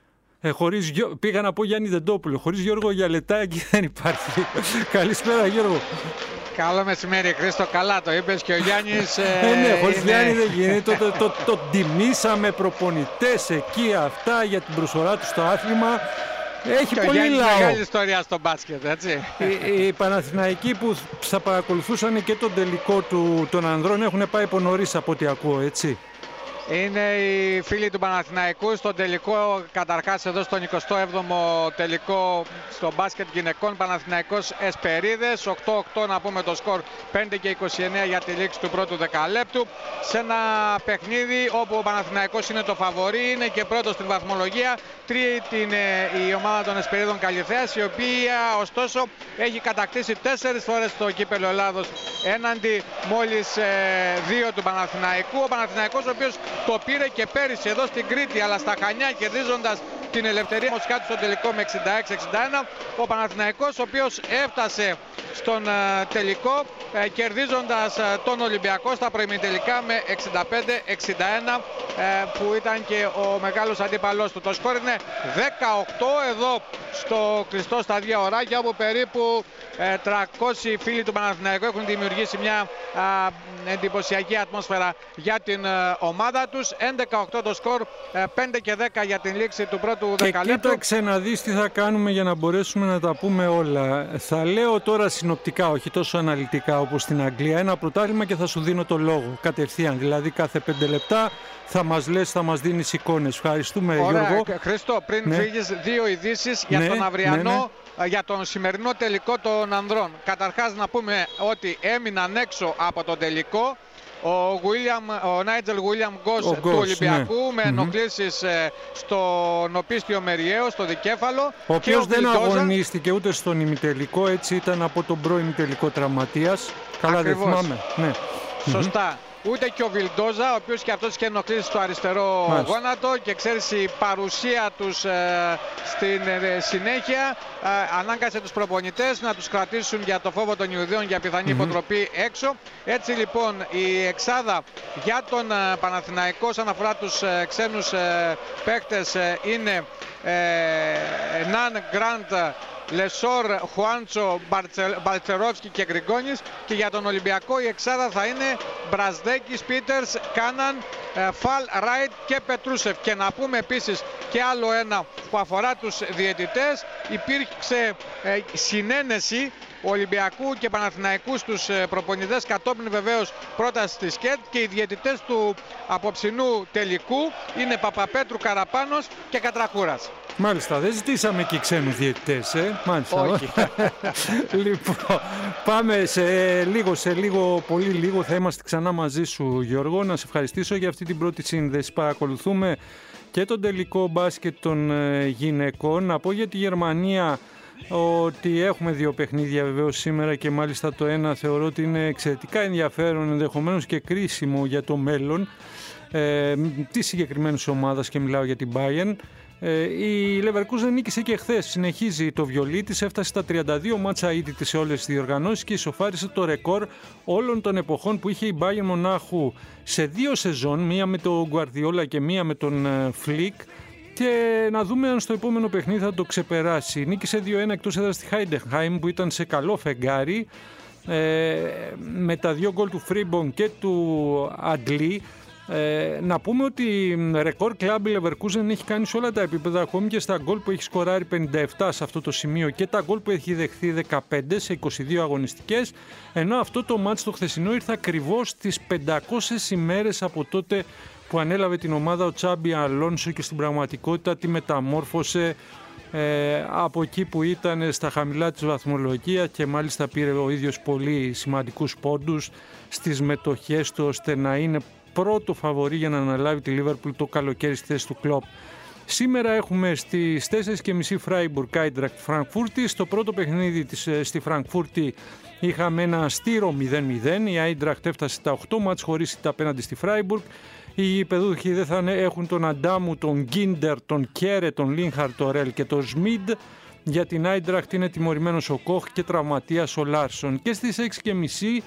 Πήγα να πω Γιάννη Δεντόπουλο. Χωρίς Γιώργο Γιαλετάκη δεν υπάρχει. Καλησπέρα, Γιώργο.
Καλό μεσημέρι, Χρήστο. Καλά το είπες, και ο Γιάννης.
Ναι, χωρίς Γιάννη δεν γίνεται. Το τιμήσαμε, προπονητές εκεί, αυτά για την προσφορά του στο άθλημα. Έχει
και
πολύ
ο
λαό.
Μεγάλη ιστορία στο μπάσκετ, έτσι.
Οι Παναθηναϊκοί που θα παρακολουθούσαν και τον τελικό των ανδρών έχουν πάει από νωρίς, από ό,τι ακούω, έτσι.
Είναι οι φίλοι του Παναθηναϊκού στον τελικό, καταρχάς εδώ στον 27ο τελικό στο μπάσκετ γυναικών, Παναθηναϊκός Εσπερίδες, 8-8 να πούμε το σκορ, 5 και 29 για τη λήξη του πρώτου δεκαλέπτου, σε ένα παιχνίδι όπου ο Παναθηναϊκός είναι το φαβορί, είναι και πρώτος στην βαθμολογία. Τρίτη είναι η ομάδα των Εσπερίδων Καλιθέας, η οποία ωστόσο έχει κατακτήσει 4 φορές το κύπελλο Ελλάδος έναντι μόλις 2 του Παναθηναϊκού. Ο Παναθηναϊκός, ο οποίος το πήρε και πέρυσι εδώ στην Κρήτη, αλλά στα Χανιά, κερδίζοντας την Ελευθερία Μοσχάτου στο τελικό με 66-61. Ο Παναθηναϊκός, ο οποίος έφτασε στον τελικό κερδίζοντας τον Ολυμπιακό στα προημιτελικά με 65-61, που ήταν και ο μεγάλος αντίπαλός του. Το σκόρ είναι 18 εδώ στο κλειστό στα 2 ωράκια, όπου περίπου 300 φίλοι του Παναθηναϊκού έχουν δημιουργήσει μια εντυπωσιακή ατμόσφαιρα για την ομάδα τους. 11-8 το σκορ, 5 και 10 για την λήξη του πρώτου δεκαλέπτου.
Και κοίταξε να δεις τι θα κάνουμε για να μπορέσουμε να τα πούμε όλα. Θα λέω τώρα συνοπτικά, όχι τόσο αναλυτικά όπως στην Αγγλία, ένα πρωτάθλημα και θα σου δίνω το λόγο κατευθείαν. Δηλαδή κάθε 5 λεπτά θα μας λες, θα μας δίνεις εικόνες. Ευχαριστούμε.
Ωραία,
Γιώργο.
Χρήστο, πριν φύγεις, 2 ειδήσεις για τον αυριανό, για τον σημερινό τελικό των ανδρών. Καταρχάς να πούμε ότι έμειναν έξω από τον τελικό ο Νάιτζελ Γουίλιαμ Γκος του Ολυμπιακού, με ενοχλήσεις στον οπίστιο μεριαίο, στο δικέφαλο.
Ο οποίος δεν αγωνίστηκε ούτε στον ημιτελικό, έτσι ήταν από τον πρώην ημιτελικό τραυματίας. Καλά. Ακριβώς. Δεν θυμάμαι. Ναι.
Σωστά. Ούτε και ο Βιλντόζα, ο οποίος και αυτός είχε ενοχλήσει στο αριστερό γόνατο, και ξέρεις, η παρουσία τους στην συνέχεια ανάγκασε τους προπονητές να τους κρατήσουν για το φόβο των Ιουδαίων για πιθανή υποτροπή έξω. Έτσι λοιπόν η εξάδα για τον Παναθηναϊκό όσον αφορά τους ξένους παίκτες είναι Ναν, Γκραντ, Λεσόρ, Χουάντσο, Μπαλτσερόφσκι και Γκριγκόνης, και για τον Ολυμπιακό η εξάδα θα είναι Μπρασδέκης, Πίτερς, Κάναν, Φαλ, Ράιτ και Πετρούσεφ. Και να πούμε επίσης και άλλο ένα που αφορά τους διαιτητές. Υπήρξε συνένεση Ολυμπιακού και Παναθηναϊκού στους προπονητές κατόπιν βεβαίως πρόταση της ΚΕΤ, και οι διαιτητές του απόψινού τελικού είναι Παπαπέτρου, Καραπάνος και Κατραχούρας.
Μάλιστα, δεν ζητήσαμε και ξένους διαιτητές, μάλιστα.
Όχι.
Λοιπόν, πάμε σε λίγο, πολύ λίγο θα είμαστε ξανά μαζί σου, Γιώργο. Να σε ευχαριστήσω για αυτή την πρώτη σύνδεση. Παρακολουθούμε και τον τελικό μπάσκετ των γυναικών. Να πω για τη Γερμανία ότι έχουμε δύο παιχνίδια βεβαίως σήμερα, και μάλιστα το ένα θεωρώ ότι είναι εξαιρετικά ενδιαφέρον, ενδεχομένως και κρίσιμο για το μέλλον της συγκεκριμένης ομάδας, και μιλάω για την Bayern. Η Leverkusen νίκησε και χθες, συνεχίζει το βιολί της, έφτασε στα 32 μάτσα αίτητη σε όλες τις διοργανώσεις και ισοφάρισε το ρεκόρ όλων των εποχών που είχε η Bayern Μονάχου σε δύο σεζόν, μία με τον Guardiola και μία με τον Flick, και να δούμε αν στο επόμενο παιχνίδι θα το ξεπεράσει. Νίκησε 2-1 εκτός έδρας στη Heidenheim, που ήταν σε καλό φεγγάρι, με τα δύο γκολ του Φρίμπον και του Αντλή. Να πούμε ότι ρεκόρ κλαμπ η Leverkusen έχει κάνει σε όλα τα επίπεδα, ακόμη και στα γκολ που έχει σκοράρει 57 σε αυτό το σημείο, και τα γκολ που έχει δεχθεί 15 σε 22 αγωνιστικές, ενώ αυτό το μάτς το χθεσινό ήρθε ακριβώς στις 500 ημέρες από τότε που ανέλαβε την ομάδα ο Τσάμπι Αλόνσο, και στην πραγματικότητα τη μεταμόρφωσε από εκεί που ήταν στα χαμηλά της βαθμολογίας, και μάλιστα πήρε ο ίδιος πολύ σημαντικούς πόντους στις μετοχές του, ώστε να είναι πρώτο φαβορί για να αναλάβει τη Λίβερπουλ το καλοκαίρι στη θέση του Κλοπ. Σήμερα έχουμε στις 4.30 Φράιμπουργκ Άιντραχτ Φραγκφούρτη. Στο πρώτο παιχνίδι στη Φραγκφούρτη είχαμε ένα στήρο 0-0. Η Άιντραχτ έφτασε στα 8 μάτς χωρίς ήττα απέναντι στη Φράιμπουργκ. Οι γηπεδούχοι δεν θα έχουν τον Αντάμου, τον Γκίντερ, τον Κέρε, τον Λίνχαρ, τον Ρέλ και τον Σμιντ. Για την Άιντραχτ είναι τιμωρημένος ο Κοχ και τραυματίας ο Λάρσον. Και στις 6.30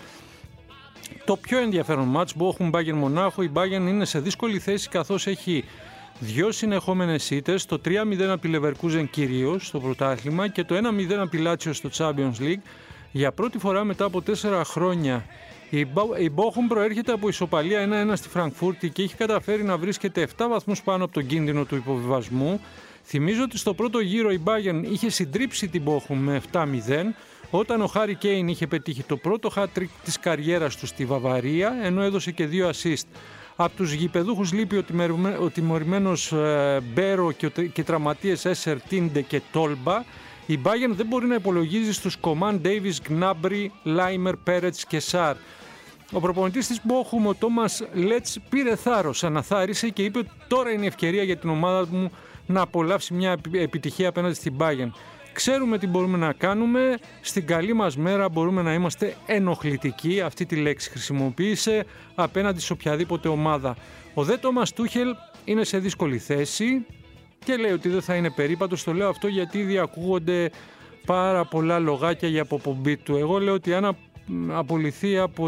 το πιο ενδιαφέρον μάτς, Bochum Bayern Μονάχο. Η Bayern είναι σε δύσκολη θέση, καθώς έχει δύο συνεχόμενες ήττες, το 3-0 από τη Leverkusen κυρίως στο πρωτάθλημα και το 1-0 από τη Lazio στο Champions League. Για πρώτη φορά μετά από 4 χρόνια η Bochum προέρχεται από ισοπαλία 1-1 στη Φραγκφούρτη και έχει καταφέρει να βρίσκεται 7 βαθμούς πάνω από τον κίνδυνο του υποβιβασμού. Θυμίζω ότι στο πρώτο γύρο η Bayern είχε συντρίψει την Bochum με 7-0, όταν ο Χάρι Κέιν είχε πετύχει το πρώτο hat-trick της καριέρας του στη Βαβαρία, ενώ έδωσε και 2 assist. Από τους γηπεδούχους λείπει ο τιμωρημένος Μπέρο και τραυματίες Έσερ, Τίντε και Τόλμπα. Η Bayern δεν μπορεί να υπολογίζει στους Κομάν, Ντέιβις, Γκνάμπρι, Λάιμερ, Πέρετς και Σάρ. Ο προπονητής της Bochum, ο Τόμας Λέτς, πήρε θάρρος, αναθάρισε και είπε ότι τώρα είναι η ευκαιρία για την ομάδα μου να απολαύσει μια επιτυχία απέναντι στην Bayern. Ξέρουμε τι μπορούμε να κάνουμε, στην καλή μας μέρα μπορούμε να είμαστε ενοχλητικοί, αυτή τη λέξη χρησιμοποίησε, απέναντι σε οποιαδήποτε ομάδα. Ο δε Τόμας Τούχελ είναι σε δύσκολη θέση και λέει ότι δεν θα είναι περίπατος. Το λέω αυτό γιατί ήδη ακούγονται πάρα πολλά λογάκια για αποπομπή του. Εγώ λέω ότι αν απολυθεί από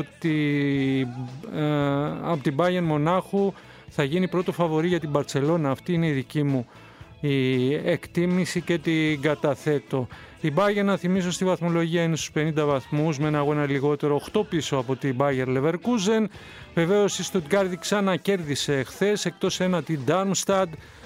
την Bayern Μονάχου θα γίνει πρώτο φαβορί για την Μπαρτσελώνα. Αυτή είναι η δική μου η εκτίμηση και την καταθέτω. Η Bayern, να θυμίσω, στη βαθμολογία είναι στους 50 βαθμούς με ένα αγώνα λιγότερο, 8 πίσω από την Bayer Leverkusen. Βεβαίως η Στουτγκάρδη ξανακέρδισε χθες, εκτός ένα την Darmstadt,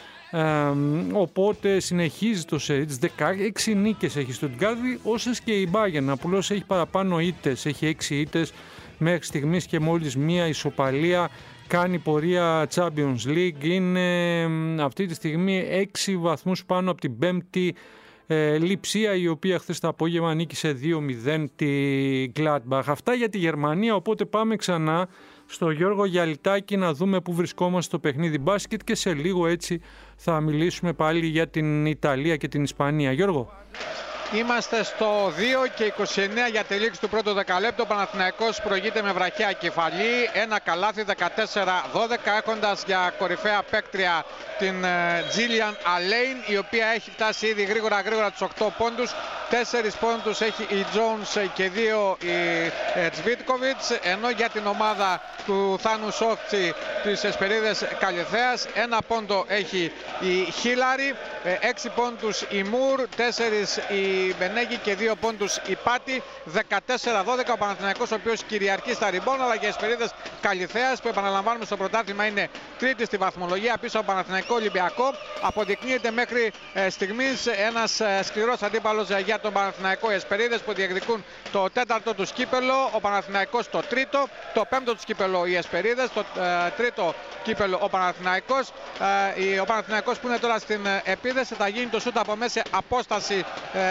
οπότε συνεχίζει το σερί. 16 νίκες έχει η Στουτγκάρδη, όσες και η Bayern, απλώς έχει παραπάνω ήττες, έχει 6 ήττες μέχρι στιγμής και μόλις μία ισοπαλία. Κάνει πορεία Champions League, είναι αυτή τη στιγμή 6 βαθμούς πάνω από την 5η Λιψία, η οποία χθες το απόγευμα νίκησε 2-0 τη Gladbach. Αυτά για τη Γερμανία, οπότε πάμε ξανά στο Γιώργο Γιαλιτάκη να δούμε πού βρισκόμαστε στο παιχνίδι μπάσκετ και σε λίγο έτσι θα μιλήσουμε πάλι για την Ιταλία και την Ισπανία. Γιώργο.
Είμαστε στο 2 και 29 για τη λήξη του πρώτου δεκαλέπτου. Ο Παναθηναϊκός προηγείται με βραχαία κεφαλή. Ένα καλάθι 14-12, έχοντας για κορυφαία παίκτρια την Τζίλιαν Αλέιν, η οποία έχει φτάσει ήδη γρήγορα τους 8 πόντους. 4 πόντους έχει η Τζόουνς και 2 η Τσβίτκοβιτς, ενώ για την ομάδα του Θάνου Σόφτσι της Εσπερίδες Καλιθέας 1 πόντο έχει η Χίλαρη, 6 πόντους η Μουρ, 4 η Μπενέγη και 2 πόντους η Πάτη. 14-12 ο Παναθηναϊκός, ο οποίος κυριαρχεί στα ριμπόν, αλλά και οι Εσπερίδες Καλιθέας, που επαναλαμβάνουμε στο πρωτάθλημα είναι τρίτη στη βαθμολογία πίσω από Παναθηναϊκό Ολυμπιακό, αποδεικνύεται μέχρι στιγμής ένας σκληρός αντίπαλος για τον Παναθηναϊκό. Οι Εσπερίδες που διεκδικούν το 4ο τους κύπελο, ο Παναθηναϊκός το 3ο, το 5ο τους κύπελο οι Εσπερίδες, το 3ο κύπελο ο Παναθηναϊκός. Ο Παναθηναϊκός που είναι τώρα στην επίδεση, θα γίνει το σούτ από μέση απόσταση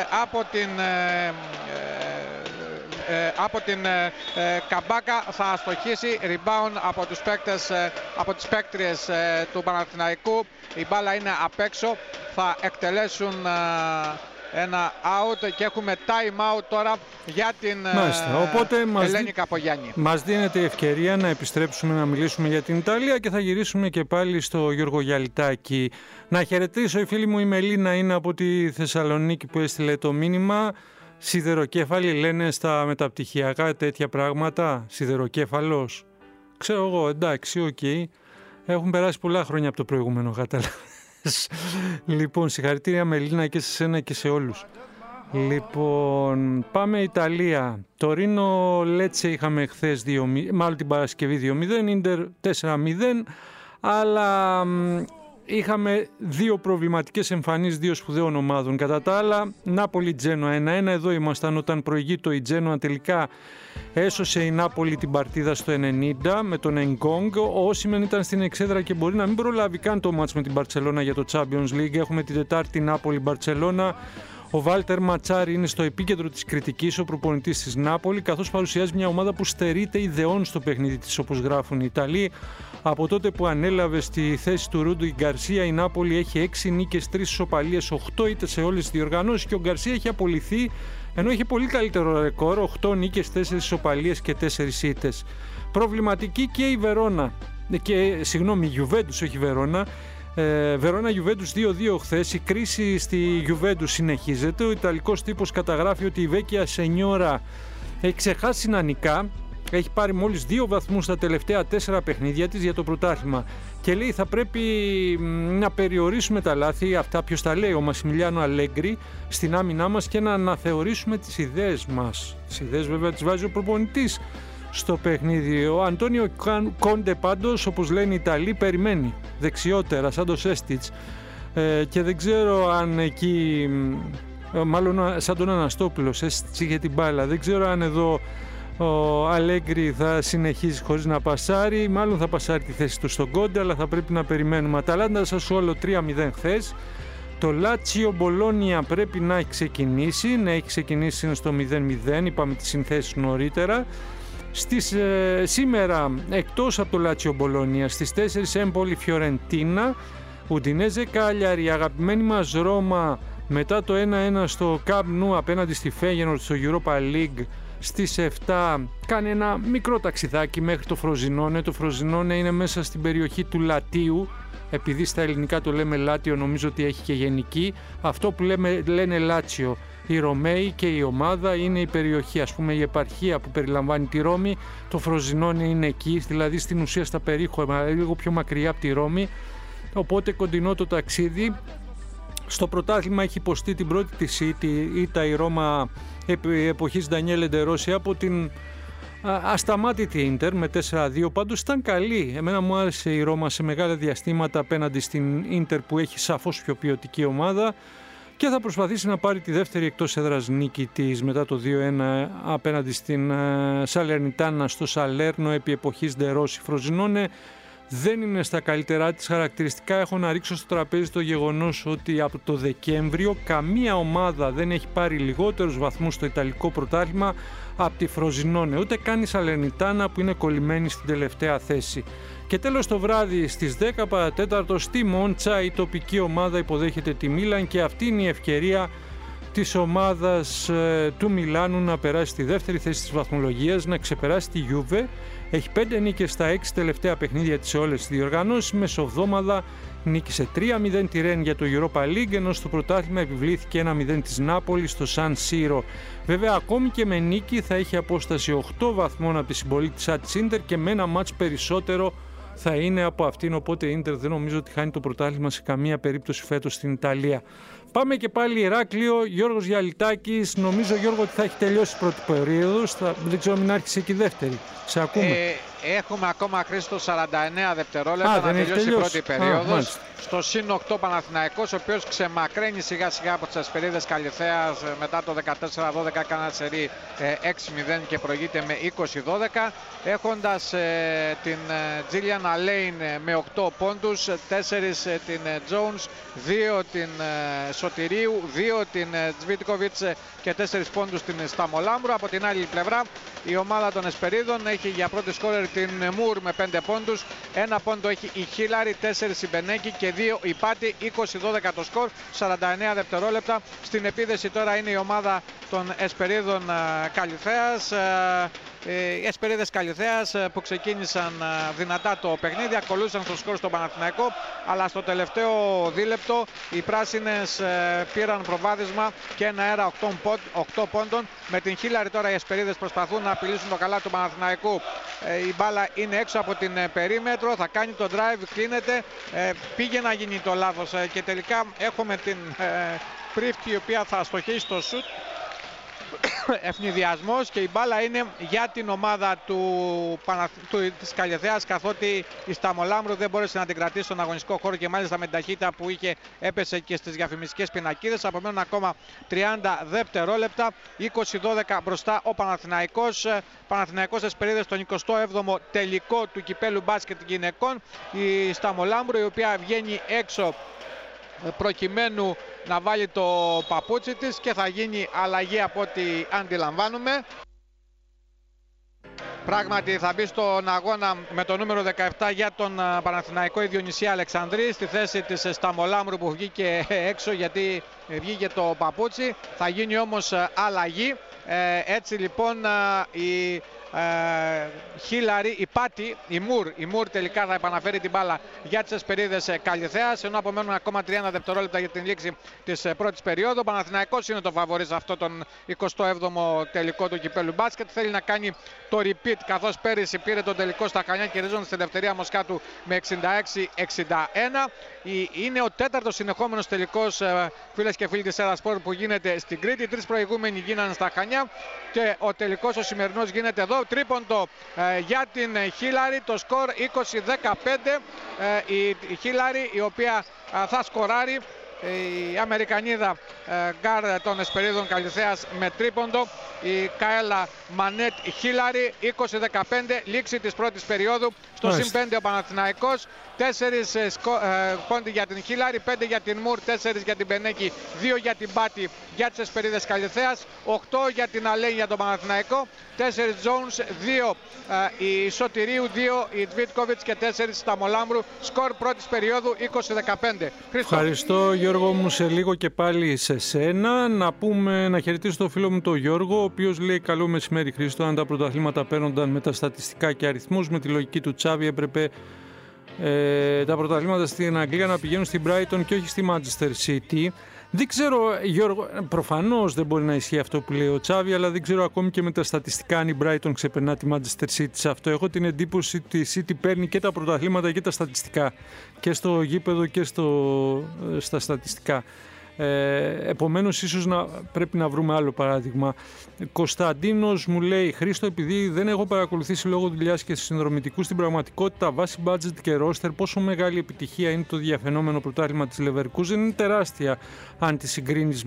από την Καμπάκα, θα αστοχίσει, rebound από τους παίκτες, από τις παίκτριες του Παναθηναϊκού. Η μπάλα είναι απ' έξω, θα εκτελέσουν ένα out και έχουμε time out τώρα για την Ελένη Καπογιάννη.
Μας δίνεται η ευκαιρία να επιστρέψουμε να μιλήσουμε για την Ιταλία και θα γυρίσουμε και πάλι στο Γιώργο Γιαλιτάκη. Να χαιρετήσω, η φίλη μου η Μελίνα είναι από τη Θεσσαλονίκη που έστειλε το μήνυμα. Σιδεροκέφαλοι λένε στα μεταπτυχιακά τέτοια πράγματα, σιδεροκέφαλος. Ξέρω εγώ, εντάξει, οκ. Έχουν περάσει πολλά χρόνια από το προηγούμενο, κατάλαβα. Λοιπόν, συγχαρητήρια Μελίνα και σε σένα και σε όλους. Λοιπόν, πάμε Ιταλία. Τωρίνο Λέτσε είχαμε χθες, μάλλον την Παρασκευή 2-0, Ίντερ 4-0, αλλά είχαμε δύο προβληματικές εμφανίσεις δύο σπουδαίων ομάδων. Κατά τα άλλα, Νάπολη Τζένοα 1-1, εδώ ήμασταν όταν προηγείτο η Τζένοα, τελικά έσωσε η Νάπολη την παρτίδα στο 90 με τον Ενγκόγκ. Ο Όσιμεν ήταν στην εξέδρα και μπορεί να μην προλάβει καν το μάτς με την Μπαρτσελώνα για το Champions League. Έχουμε την Τετάρτη Νάπολη-Μπαρτσελώνα. Ο Βάλτερ Ματσάρι είναι στο επίκεντρο της κριτικής, ο προπονητής της Νάπολη, καθώς παρουσιάζει μια ομάδα που στερείται ιδεών στο παιχνίδι της, όπως γράφουν οι Ιταλοί. Από τότε που ανέλαβε στη θέση του Ρούντο η Γκαρσία, η Νάπολη έχει 6 νίκες, 3 ισοπαλίες, 8 ήττες σε όλες τις διοργανώσεις και ο Γκαρσία έχει απολυθεί, ενώ έχει πολύ καλύτερο ρεκόρ, 8 νίκες, 4 ισοπαλίες και 4 ήττες. Προβληματική και η Βερόνα, η Γιουβέντους, όχι Βερόνα. Βερόνα Γιουβέντους 2-2 χθες. Η κρίση στη Γιουβέντους συνεχίζεται. Ο Ιταλικός τύπος καταγράφει ότι η Βέκια Σενιόρα έχει ξεχάσει να νικά. Έχει πάρει μόλις 2 βαθμούς στα τελευταία 4 παιχνίδια της για το πρωτάθλημα. Και λέει θα πρέπει να περιορίσουμε τα λάθη, αυτά ποιος τα λέει, ο Μασιμιλιάνο Αλέγκρι, στην άμυνά μας και να αναθεωρήσουμε τις ιδέες μας. Τις ιδέες βέβαια τις βάζει ο προπονητής στο παιχνίδι. Ο Αντώνιο Κόντε πάντως, όπως λένε οι Ιταλοί, περιμένει δεξιότερα σαν το Σέστιτς και δεν ξέρω αν εκεί, μάλλον σαν τον Αναστόπουλο, Σέστιτς είχε την μπάλα, δεν ξέρω αν εδώ ο Αλέγκρι θα συνεχίσει χωρίς να πασάρει, μάλλον θα πασάρει τη θέση του στον Κόντε, αλλά θα πρέπει να περιμένουμε. Αταλάντα Σασουόλο 3-0 χθες. Το Λάτσιο Μπολόνια πρέπει να έχει ξεκινήσει, είναι στο 0-0, είπαμε τις συνθέσεις νωρίτερα. Σήμερα εκτός από το Λάτσιο Μπολόνια στις 4 Έμπολη Φιωρεντίνα, Ουντινέζε Κάλιαρη, αγαπημένη μας Ρώμα μετά το 1-1 στο Camp Nou απέναντι στη Feyenoord στο Europa League. Στις 7 κάνει ένα μικρό ταξιδάκι μέχρι το Φροζινόνε. Το Φροζινόνε είναι μέσα στην περιοχή του Λατίου, επειδή στα ελληνικά το λέμε Λάτιο, νομίζω ότι έχει και γενική. Αυτό που λένε Λάτσιο οι Ρωμαίοι και η ομάδα είναι η περιοχή, ας πούμε η επαρχία που περιλαμβάνει τη Ρώμη. Το Φροζινόνε είναι εκεί, δηλαδή στην ουσία στα περίχωρα, λίγο πιο μακριά από τη Ρώμη, οπότε κοντινό το ταξίδι. Στο πρωτάθλημα έχει υποστεί την πρώτη της ήττα η Ρώμα εποχής Ντανιέλε Ντερόση από την ασταμάτητη Ίντερ με 4-2. Πάντως ήταν καλή. Εμένα μου άρεσε η Ρώμα σε μεγάλα διαστήματα απέναντι στην Ίντερ που έχει σαφώς πιο ποιοτική ομάδα και θα προσπαθήσει να πάρει τη δεύτερη εκτός έδρας νίκη της μετά το 2-1 απέναντι στην Σαλερνιτάνα στο Σαλέρνο επί εποχής Ντερόση. Φροζινόνε δεν είναι στα καλύτερά της χαρακτηριστικά. Έχω να ρίξω στο τραπέζι το γεγονός ότι από το Δεκέμβριο καμία ομάδα δεν έχει πάρει λιγότερους βαθμούς στο Ιταλικό πρωτάθλημα από τη Φροζινόνε, ούτε καν η Σαλερνιτάνα που είναι κολλημένη στην τελευταία θέση. Και τέλος το βράδυ στις 10 παρατέταρτο στη Μόντσα η τοπική ομάδα υποδέχεται τη Μίλαν και αυτή είναι η ευκαιρία της ομάδας του Μιλάνου να περάσει στη δεύτερη θέση της βαθμολογίας, να ξεπεράσει τη Γιούβε. Έχει 5 νίκες στα 6 τελευταία παιχνίδια της σε όλες τις διοργανώσεις. Μεσοβδόμαδα νίκησε 3-0 τη Ρεν για το Europa League, ενώ στο πρωτάθλημα επιβλήθηκε 1-0 της Νάπολη στο Σαν Σύρο. Βέβαια, ακόμη και με νίκη θα έχει απόσταση 8 βαθμών από τη συμπολίτησά της Ίντερ και με ένα μάτς περισσότερο θα είναι από αυτήν. Οπότε η Ίντερ δεν νομίζω ότι χάνει το πρωτάθλημα σε καμία περίπτωση φέτος στην Ιταλία. Πάμε και πάλι Ηράκλειο, Γιώργος Γιαλιτάκης. Νομίζω, Γιώργο, ότι θα έχει τελειώσει η πρώτη περίοδος. Δεν ξέρω αν άρχισε και η δεύτερη. Σε ακούμε.
Έχουμε ακόμα, Χρήστο, 49 δευτερόλεπτα να τελειώσει η πρώτη περίοδος. Στο συν 8 Παναθηναϊκός, ο οποίος ξεμακραίνει σιγά σιγά από τις Ασπερίδες Καλιθέας μετά το 14-12, κάνα σερί 6-0 και προηγείται με 20-12, έχοντας την Τζίλιαν Αλέιν με 8 πόντους, 4 την Jones, 2 την Σωτηρίου, 2 την Τσβίτκοβιτς και 4 πόντους την Σταμολάμπρου. Από την άλλη πλευρά η ομάδα των Εσπερίδων έχει για πρώτη σκόρερ την Μουρ με 5 πόντους, 1 πόντο έχει η Χίλαρη, 4 η Μπενέκη και 2 η Πάτη, 20-12 το σκορ, 49 δευτερόλεπτα. Στην επίδεση τώρα είναι η ομάδα των Εσπερίδων Καλιθέας. Οι Εσπερίδες Καλιθέας που ξεκίνησαν δυνατά το παιχνίδι, ακολούθησαν στο σκορ στον Παναθηναϊκό, αλλά στο τελευταίο δίλεπτο οι πράσινες πήραν προβάδισμα και ένα αέρα 8 πόντων. Με την Χίλαρη τώρα οι Εσπερίδες προσπαθούν να απειλήσουν το καλάθι του Παναθηναϊκού. Η μπάλα είναι έξω από την περίμετρο, θα κάνει το drive, κλείνεται, πήγε να γίνει το λάθος και τελικά έχουμε την Πρίφτη η οποία θα στοχίσει στο σουτ. Ευνηδιασμός και η μπάλα είναι για την ομάδα της Καλιθέας, καθότι η Σταμολάμπρου δεν μπόρεσε να την κρατήσει στον αγωνιστικό χώρο και μάλιστα με την ταχύτητα που είχε έπεσε και στις διαφημιστικές πινακίδες. Απομένουν ακόμα 30 δευτερόλεπτα, 20-12 μπροστά ο Παναθηναϊκός. Παναθηναϊκός Εσπερίδες στον 27ο τελικό του κυπέλου μπάσκετ γυναικών. Η Σταμολάμπρου η οποία βγαίνει έξω προκειμένου να βάλει το παπούτσι της και θα γίνει αλλαγή από ό,τι αντιλαμβάνουμε. Πράγματι θα μπει στον αγώνα με το νούμερο 17 για τον Παναθηναϊκό η Διονυσία Αλεξανδρή στη θέση της Σταμολάμπρου που βγήκε έξω γιατί βγήκε το παπούτσι. Θα γίνει όμως αλλαγή. Έτσι λοιπόν η Χίλαρη, η Πάτη, η Μουρ τελικά θα επαναφέρει την μπάλα για τις Εσπερίδες Καλιθέας, ενώ απομένουν ακόμα 30 δευτερόλεπτα για την λήξη της πρώτης περίοδου. Ο Παναθηναϊκός είναι το φαβορί σε αυτό τον 27ο τελικό του κυπέλου μπάσκετ. Θέλει να κάνει το repeat, καθώς πέρυσι πήρε τον τελικό στα Χανιά κερδίζοντας την Ελευθερία Μοσκάτου με 66-61. Είναι ο τέταρτος συνεχόμενος τελικός, φίλες και φίλοι της Ελλασπορ, που γίνεται στην Κρήτη. 3 προηγούμενοι γίνανε στα Χανιά και ο τελικός ο σημερινός γίνεται εδώ. Τρίποντο για την Χίλαρη, το σκορ 20-15. Η Χίλαρη η οποία θα σκοράρει, η Αμερικανίδα γκάρ των Εσπερίδων Καλιθέας με τρίποντο, η Καέλα Μανέτ Χίλαρη. 20-15 λήξη της πρώτης περίοδου. Στο συν 5 ο Παναθηναϊκός, 4 πόντι για την Χίλαρη, 5 για την Μουρ, 4 για την Μπενέκη, 2 για την Πάτη για τις Εσπερίδες Καλιθέας, 8 για την Αλέη για τον Παναθηναϊκό, 4 Jones, 2 η Σωτηρίου, 2 η Τβίτκοβιτς και 4 Σταμολάμπρου. Σκορ πρώτης περίοδου 20-15.
Ευχαριστώ Γιώργο μου, σε λίγο και πάλι σε σένα. Να χαιρετήσω τον φίλο μου τον Γιώργο, ο οποίος λέει καλό μεσημέρι Χρήστο. Αν τα πρωταθλήματα παίρνονταν με τα στατιστικά και αριθμούς, με τη λογική του Τσάβη έπρεπε τα πρωταθλήματα στην Αγγλία να πηγαίνουν στην Brighton και όχι στη Manchester City. Δεν ξέρω, Γιώργο, προφανώς δεν μπορεί να ισχύει αυτό που λέει ο Τσάβη, αλλά δεν ξέρω ακόμη και με τα στατιστικά αν η Brighton ξεπερνά τη Manchester City σε αυτό. Έχω την εντύπωση ότι η City παίρνει και τα πρωταθλήματα και τα στατιστικά, και στο γήπεδο και στα στατιστικά. Επομένως ίσως πρέπει να βρούμε άλλο παράδειγμα. Κωνσταντίνος μου λέει Χρήστο, επειδή δεν έχω παρακολουθήσει λόγω δουλειάς και συνδρομητικού στην πραγματικότητα βάση budget και roster, πόσο μεγάλη επιτυχία είναι το διαφαινόμενο πρωτάθλημα της Leverkusen? Είναι τεράστια αν τη συγκρίνεις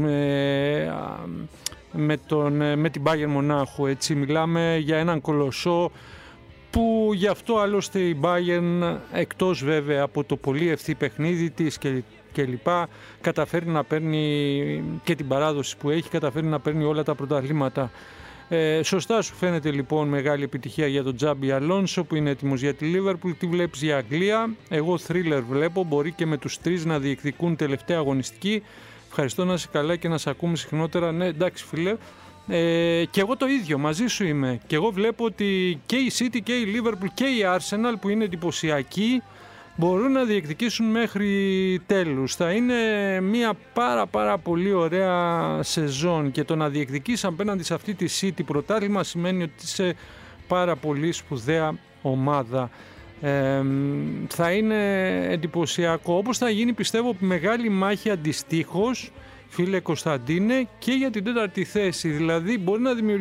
με την Bayern Μονάχου, έτσι. Μιλάμε για έναν κολοσσό που γι' αυτό άλλωστε η Bayern, εκτός βέβαια από το πολύ ευθύ παιχνίδι της και λοιπά, καταφέρει να παίρνει και την παράδοση που έχει, καταφέρει να παίρνει όλα τα πρωταθλήματα. Σωστά σου φαίνεται λοιπόν μεγάλη επιτυχία για τον Τζάμπι Αλόνσο που είναι έτοιμος για τη Λίβερπουλ. Τι βλέπεις για Αγγλία? Εγώ θρίλερ βλέπω, μπορεί και με τους τρεις να διεκδικούν τελευταία αγωνιστική. Ευχαριστώ, να είσαι καλά και να σε ακούμε συχνότερα. Ναι, εντάξει φίλε. Και εγώ το ίδιο, μαζί σου είμαι. Και εγώ βλέπω ότι και η City και η Liverpool και η Arsenal, που είναι εντυπωσιακοί, μπορούν να διεκδικήσουν μέχρι τέλους. Θα είναι μια πάρα πολύ ωραία σεζόν και το να διεκδικείς απέναντι σε αυτή τη City πρωτάθλημα σημαίνει ότι είσαι πάρα πολύ σπουδαία ομάδα. Θα είναι εντυπωσιακό, όπως θα γίνει πιστεύω μεγάλη μάχη αντιστοίχως, φίλε Κωνσταντίνε, και για την τέταρτη θέση. Δηλαδή μπορεί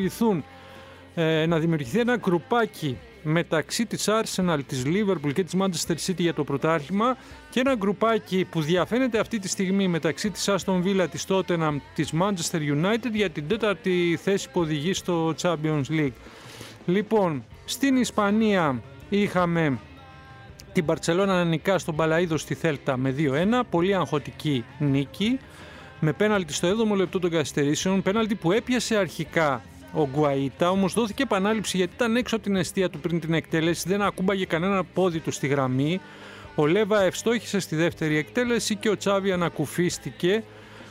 να δημιουργηθεί ένα γκρουπάκι μεταξύ της Arsenal, της Liverpool και της Manchester City για το πρωτάθλημα και ένα γκρουπάκι που διαφαίνεται αυτή τη στιγμή μεταξύ της Aston Villa, της Tottenham, της Manchester United για την τέταρτη θέση που οδηγεί στο Champions League. Λοιπόν, στην Ισπανία είχαμε την Barcelona να νικά στον Παλαΐδο στη Θέλτα με 2-1, πολύ αγχωτική νίκη, με πέναλτι στο 7ο λεπτό των καθυστερήσεων, πέναλτι που έπιασε αρχικά ο Γκουαΐτα, όμως δόθηκε επανάληψη γιατί ήταν έξω από την εστία του πριν την εκτέλεση, δεν ακούμπαγε κανένα πόδι του στη γραμμή. Ο Λέβα ευστόχησε στη δεύτερη εκτέλεση και ο Τσάβι ανακουφίστηκε.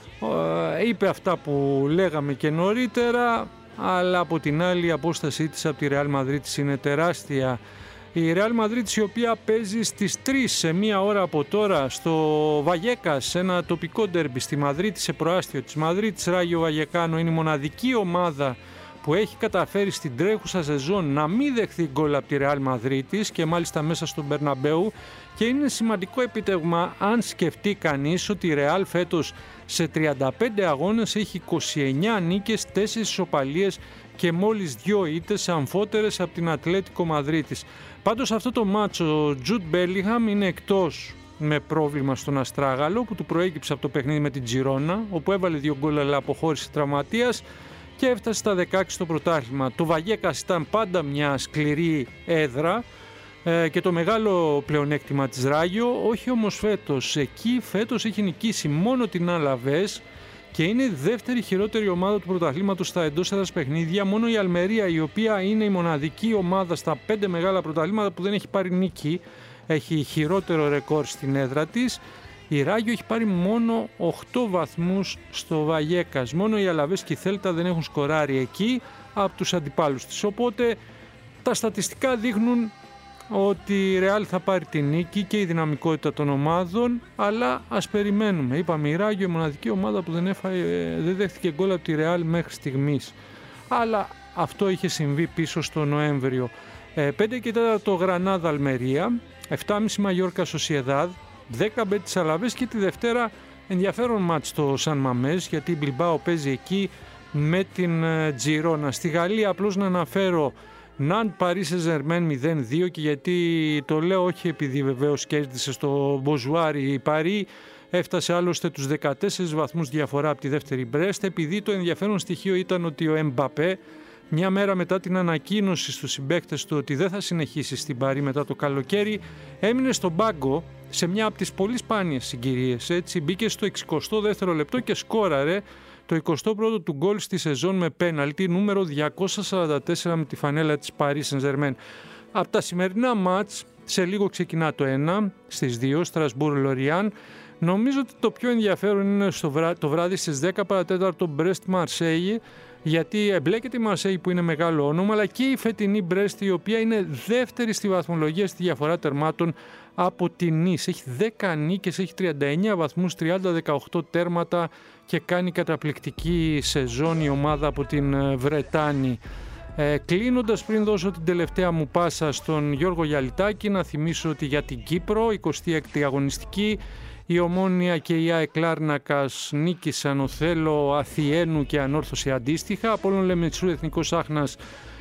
Είπε αυτά που λέγαμε και νωρίτερα, αλλά από την άλλη η απόστασή της από τη Ρεάλ Μαδρίτης είναι τεράστια. Η Ρεάλ Μαδρίτης, η οποία παίζει στις 3 σε μία ώρα από τώρα στο Βαγέκας, ένα τοπικό ντέρμπι στη Μαδρίτη, σε προάστιο της Μαδρίτης. Ράγιο Βαγεκάνο είναι η μοναδική ομάδα που έχει καταφέρει στην τρέχουσα σεζόν να μην δεχθεί γκολ από τη Ρεάλ Μαδρίτης και μάλιστα μέσα στον Μπερναμπέου, και είναι σημαντικό επίτευγμα αν σκεφτεί κανείς ότι η Ρεάλ φέτος σε 35 αγώνες έχει 29 νίκες, 4 ισοπαλίες και μόλις 2 ήττες αμφότερες από την Ατλέτικο Μαδρίτης. Πάντως αυτό το μάτσο ο Τζουντ Μπέλιγχαμ είναι εκτός με πρόβλημα στον Αστράγαλο που του προέκυψε από το παιχνίδι με την Τζιρόνα, όπου έβαλε 2 γκολ αλλά αποχώρησε τραυματίας και έφτασε στα 16 στο πρωτάθλημα. Το Βαγέκας ήταν πάντα μια σκληρή έδρα και το μεγάλο πλεονέκτημα της Ράγιο, όχι όμως φέτος. Εκεί φέτος έχει νικήσει μόνο την Αλαβές και είναι η δεύτερη χειρότερη ομάδα του πρωταθλήματος στα εντός έδρας παιχνίδια. Μόνο η Αλμερία, η οποία είναι η μοναδική ομάδα στα 5 μεγάλα πρωταθλήματα που δεν έχει πάρει νίκη, έχει χειρότερο ρεκόρ στην έδρα της. Η Ράγιο έχει πάρει μόνο 8 βαθμούς στο Βαγέκας. Μόνο οι Αλαβές και η Θέλτα δεν έχουν σκοράρει εκεί από τους αντιπάλους της. Οπότε τα στατιστικά δείχνουν ότι η Ρεάλ θα πάρει τη νίκη και η δυναμικότητα των ομάδων, αλλά ας περιμένουμε. Είπαμε, η Ράγιο η μοναδική ομάδα που δεν δέχτηκε γκολ από τη Ρεάλ μέχρι στιγμής. Αλλά αυτό είχε συμβεί πίσω στο Νοέμβριο. 5 και 4 Γρανάδα Αλμερία, 7.30 Μαγιόρκα Σοσιεδάδ, 10 Μπέτις Αλαβές και τη Δευτέρα ενδιαφέρον μάτς στο Σαν Μαμές, γιατί η Μπιλμπάο παίζει εκεί με την Τζιρόνα. Στη Γαλλία απλώς να αναφέρω Ναντ Παρί Σεν-Ζερμέν 0-2, και γιατί το λέω όχι επειδή βεβαίως κέρδισε στο Μποζουάρι η Παρί, έφτασε άλλωστε τους 14 βαθμούς διαφορά από τη δεύτερη Μπρέστ, επειδή το ενδιαφέρον στοιχείο ήταν ότι ο Εμπαπέ, μια μέρα μετά την ανακοίνωση στους συμπαίκτες του ότι δεν θα συνεχίσει στην Παρί μετά το καλοκαίρι, έμεινε στον πάγκο σε μια από τις πολύ σπάνιες συγκυρίες. Έτσι μπήκε στο 62ο λεπτό και σκόραρε το 21ο του γκολ στη σεζόν με πέναλτι, νούμερο 244 με τη φανέλα της Paris Saint-Germain. Από τα σημερινά μάτς, σε λίγο ξεκινά το 1, στις 2, Στρασβούργο-Λοριάν. Νομίζω ότι το πιο ενδιαφέρον είναι το βράδυ στις 10 παρατέταρτο Μπρέστ-Μαρσέιγι, γιατί εμπλέκεται η Μαρσέιγι που είναι μεγάλο όνομα, αλλά και η φετινή Μπρέστ, η οποία είναι δεύτερη στη βαθμολογία στη διαφορά τερμάτων από την Νις. Έχει 10 νίκες, έχει 39 βαθμούς, 30-18 τέρματα και κάνει καταπληκτική σεζόν η ομάδα από την Βρετάνη. Κλείνοντας, πριν δώσω την τελευταία μου πάσα στον Γιώργο Γιαλιτάκη, να θυμίσω ότι για την Κύπρο, 26η αγωνιστική, η Ομόνια και η ΑΕΚ Λάρνακας νίκησαν Οθέλο, Αθιένου και Ανόρθωση αντίστοιχα. Απόλλων Λεμετσού, Εθνικός Άχνας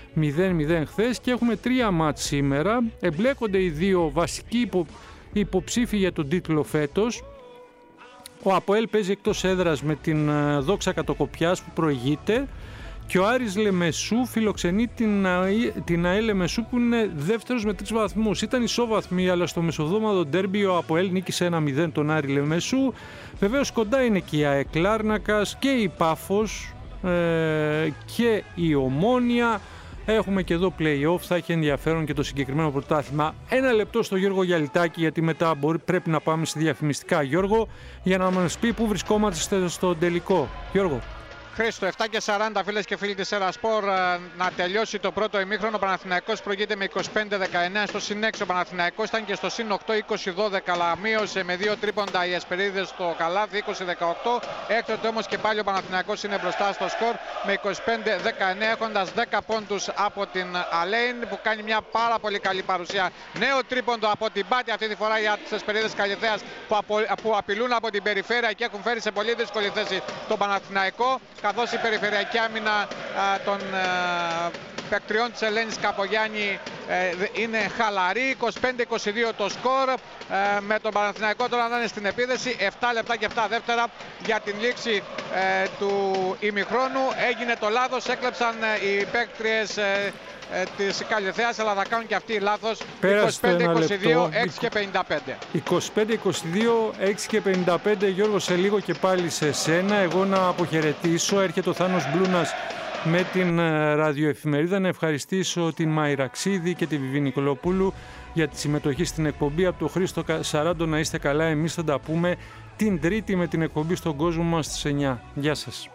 0-0 χθες, και έχουμε 3 μάτς σήμερα. Εμπλέκονται οι δύο βασικοί υποψήφοι για τον τίτλο φέτος. Ο ΑΠΟΕΛ παίζει εκτός έδρας με την Δόξα Κατοκοπιάς που προηγείται, Και ο Άρης Λεμεσού φιλοξενεί την ΑΕ Λεμεσού που είναι δεύτερος με 3 βαθμούς. Ήταν ισόβαθμοι, αλλά στο μεσοβδόμαδο ντέρμπι ο ΑΠΟΕΛ νίκησε 1-0 τον Άρη Λεμεσού. Βεβαίως κοντά είναι και η ΑΕΚ Λάρνακας και η Πάφος και η Ομόνια. Έχουμε και εδώ play-off, θα έχει ενδιαφέρον και το συγκεκριμένο πρωτάθλημα. Ένα λεπτό στο Γιώργο Γιαλιτάκη, γιατί μετά πρέπει να πάμε στη διαφημιστικά, Γιώργο, για να μας πει πού βρισκόμαστε στο τελικό. Γιώργο.
Χρήστο, 7:40 φίλες και φίλοι της Ερασπορ, να τελειώσει το πρώτο ημίχρονο. Ο Παναθηναϊκός προηγείται με 25-19 στο συν 6. Ο Παναθηναϊκός ήταν και στο συν 8, 20-12, αλλά μείωσε με 2 τρίποντα οι Εσπερίδες στο καλάθι, 20-18. Έκτοτε όμως και πάλι ο Παναθηναϊκός είναι μπροστά στο σκορ με 25-19, έχοντας 10 πόντους από την Αλέιν, που κάνει μια πάρα πολύ καλή παρουσία. Νέο τρίποντο από την Πάτη, αυτή τη φορά για τις Εσπερίδες Καλιθέας, που απειλούν από την περιφέρεια και έχουν φέρει σε πολύ δύσκολη θέση τον Παναθηναϊκό, καθώς η περιφερειακή άμυνα των παικτριών της Ελένης Καπογιάννη είναι χαλαρή. 25-22 το σκορ, με τον Παναθηναϊκό τώρα να είναι στην επίδεση. 7 λεπτά και 7 δεύτερα για την λήξη του ημιχρόνου. Έγινε το λάθος, έκλεψαν οι παίκτριες της Καλιθέας, αλλά θα κάνουν και αυτοί λάθος. 25-22, 6 και 55.
25-22, 6 και 55. Γιώργο, σε λίγο και πάλι σε σένα. Εγώ να αποχαιρετήσω. Έρχεται ο Θάνος Μπλούνας με την ραδιοεφημερίδα. Να ευχαριστήσω την Μαϊραξίδη και τη Βιβί Νικολοπούλου για τη συμμετοχή στην εκπομπή. Από το Χρήστο Σαράντο να είστε καλά. Εμείς θα τα πούμε την Τρίτη με την εκπομπή στον κόσμο μας στις 9. Γεια σας.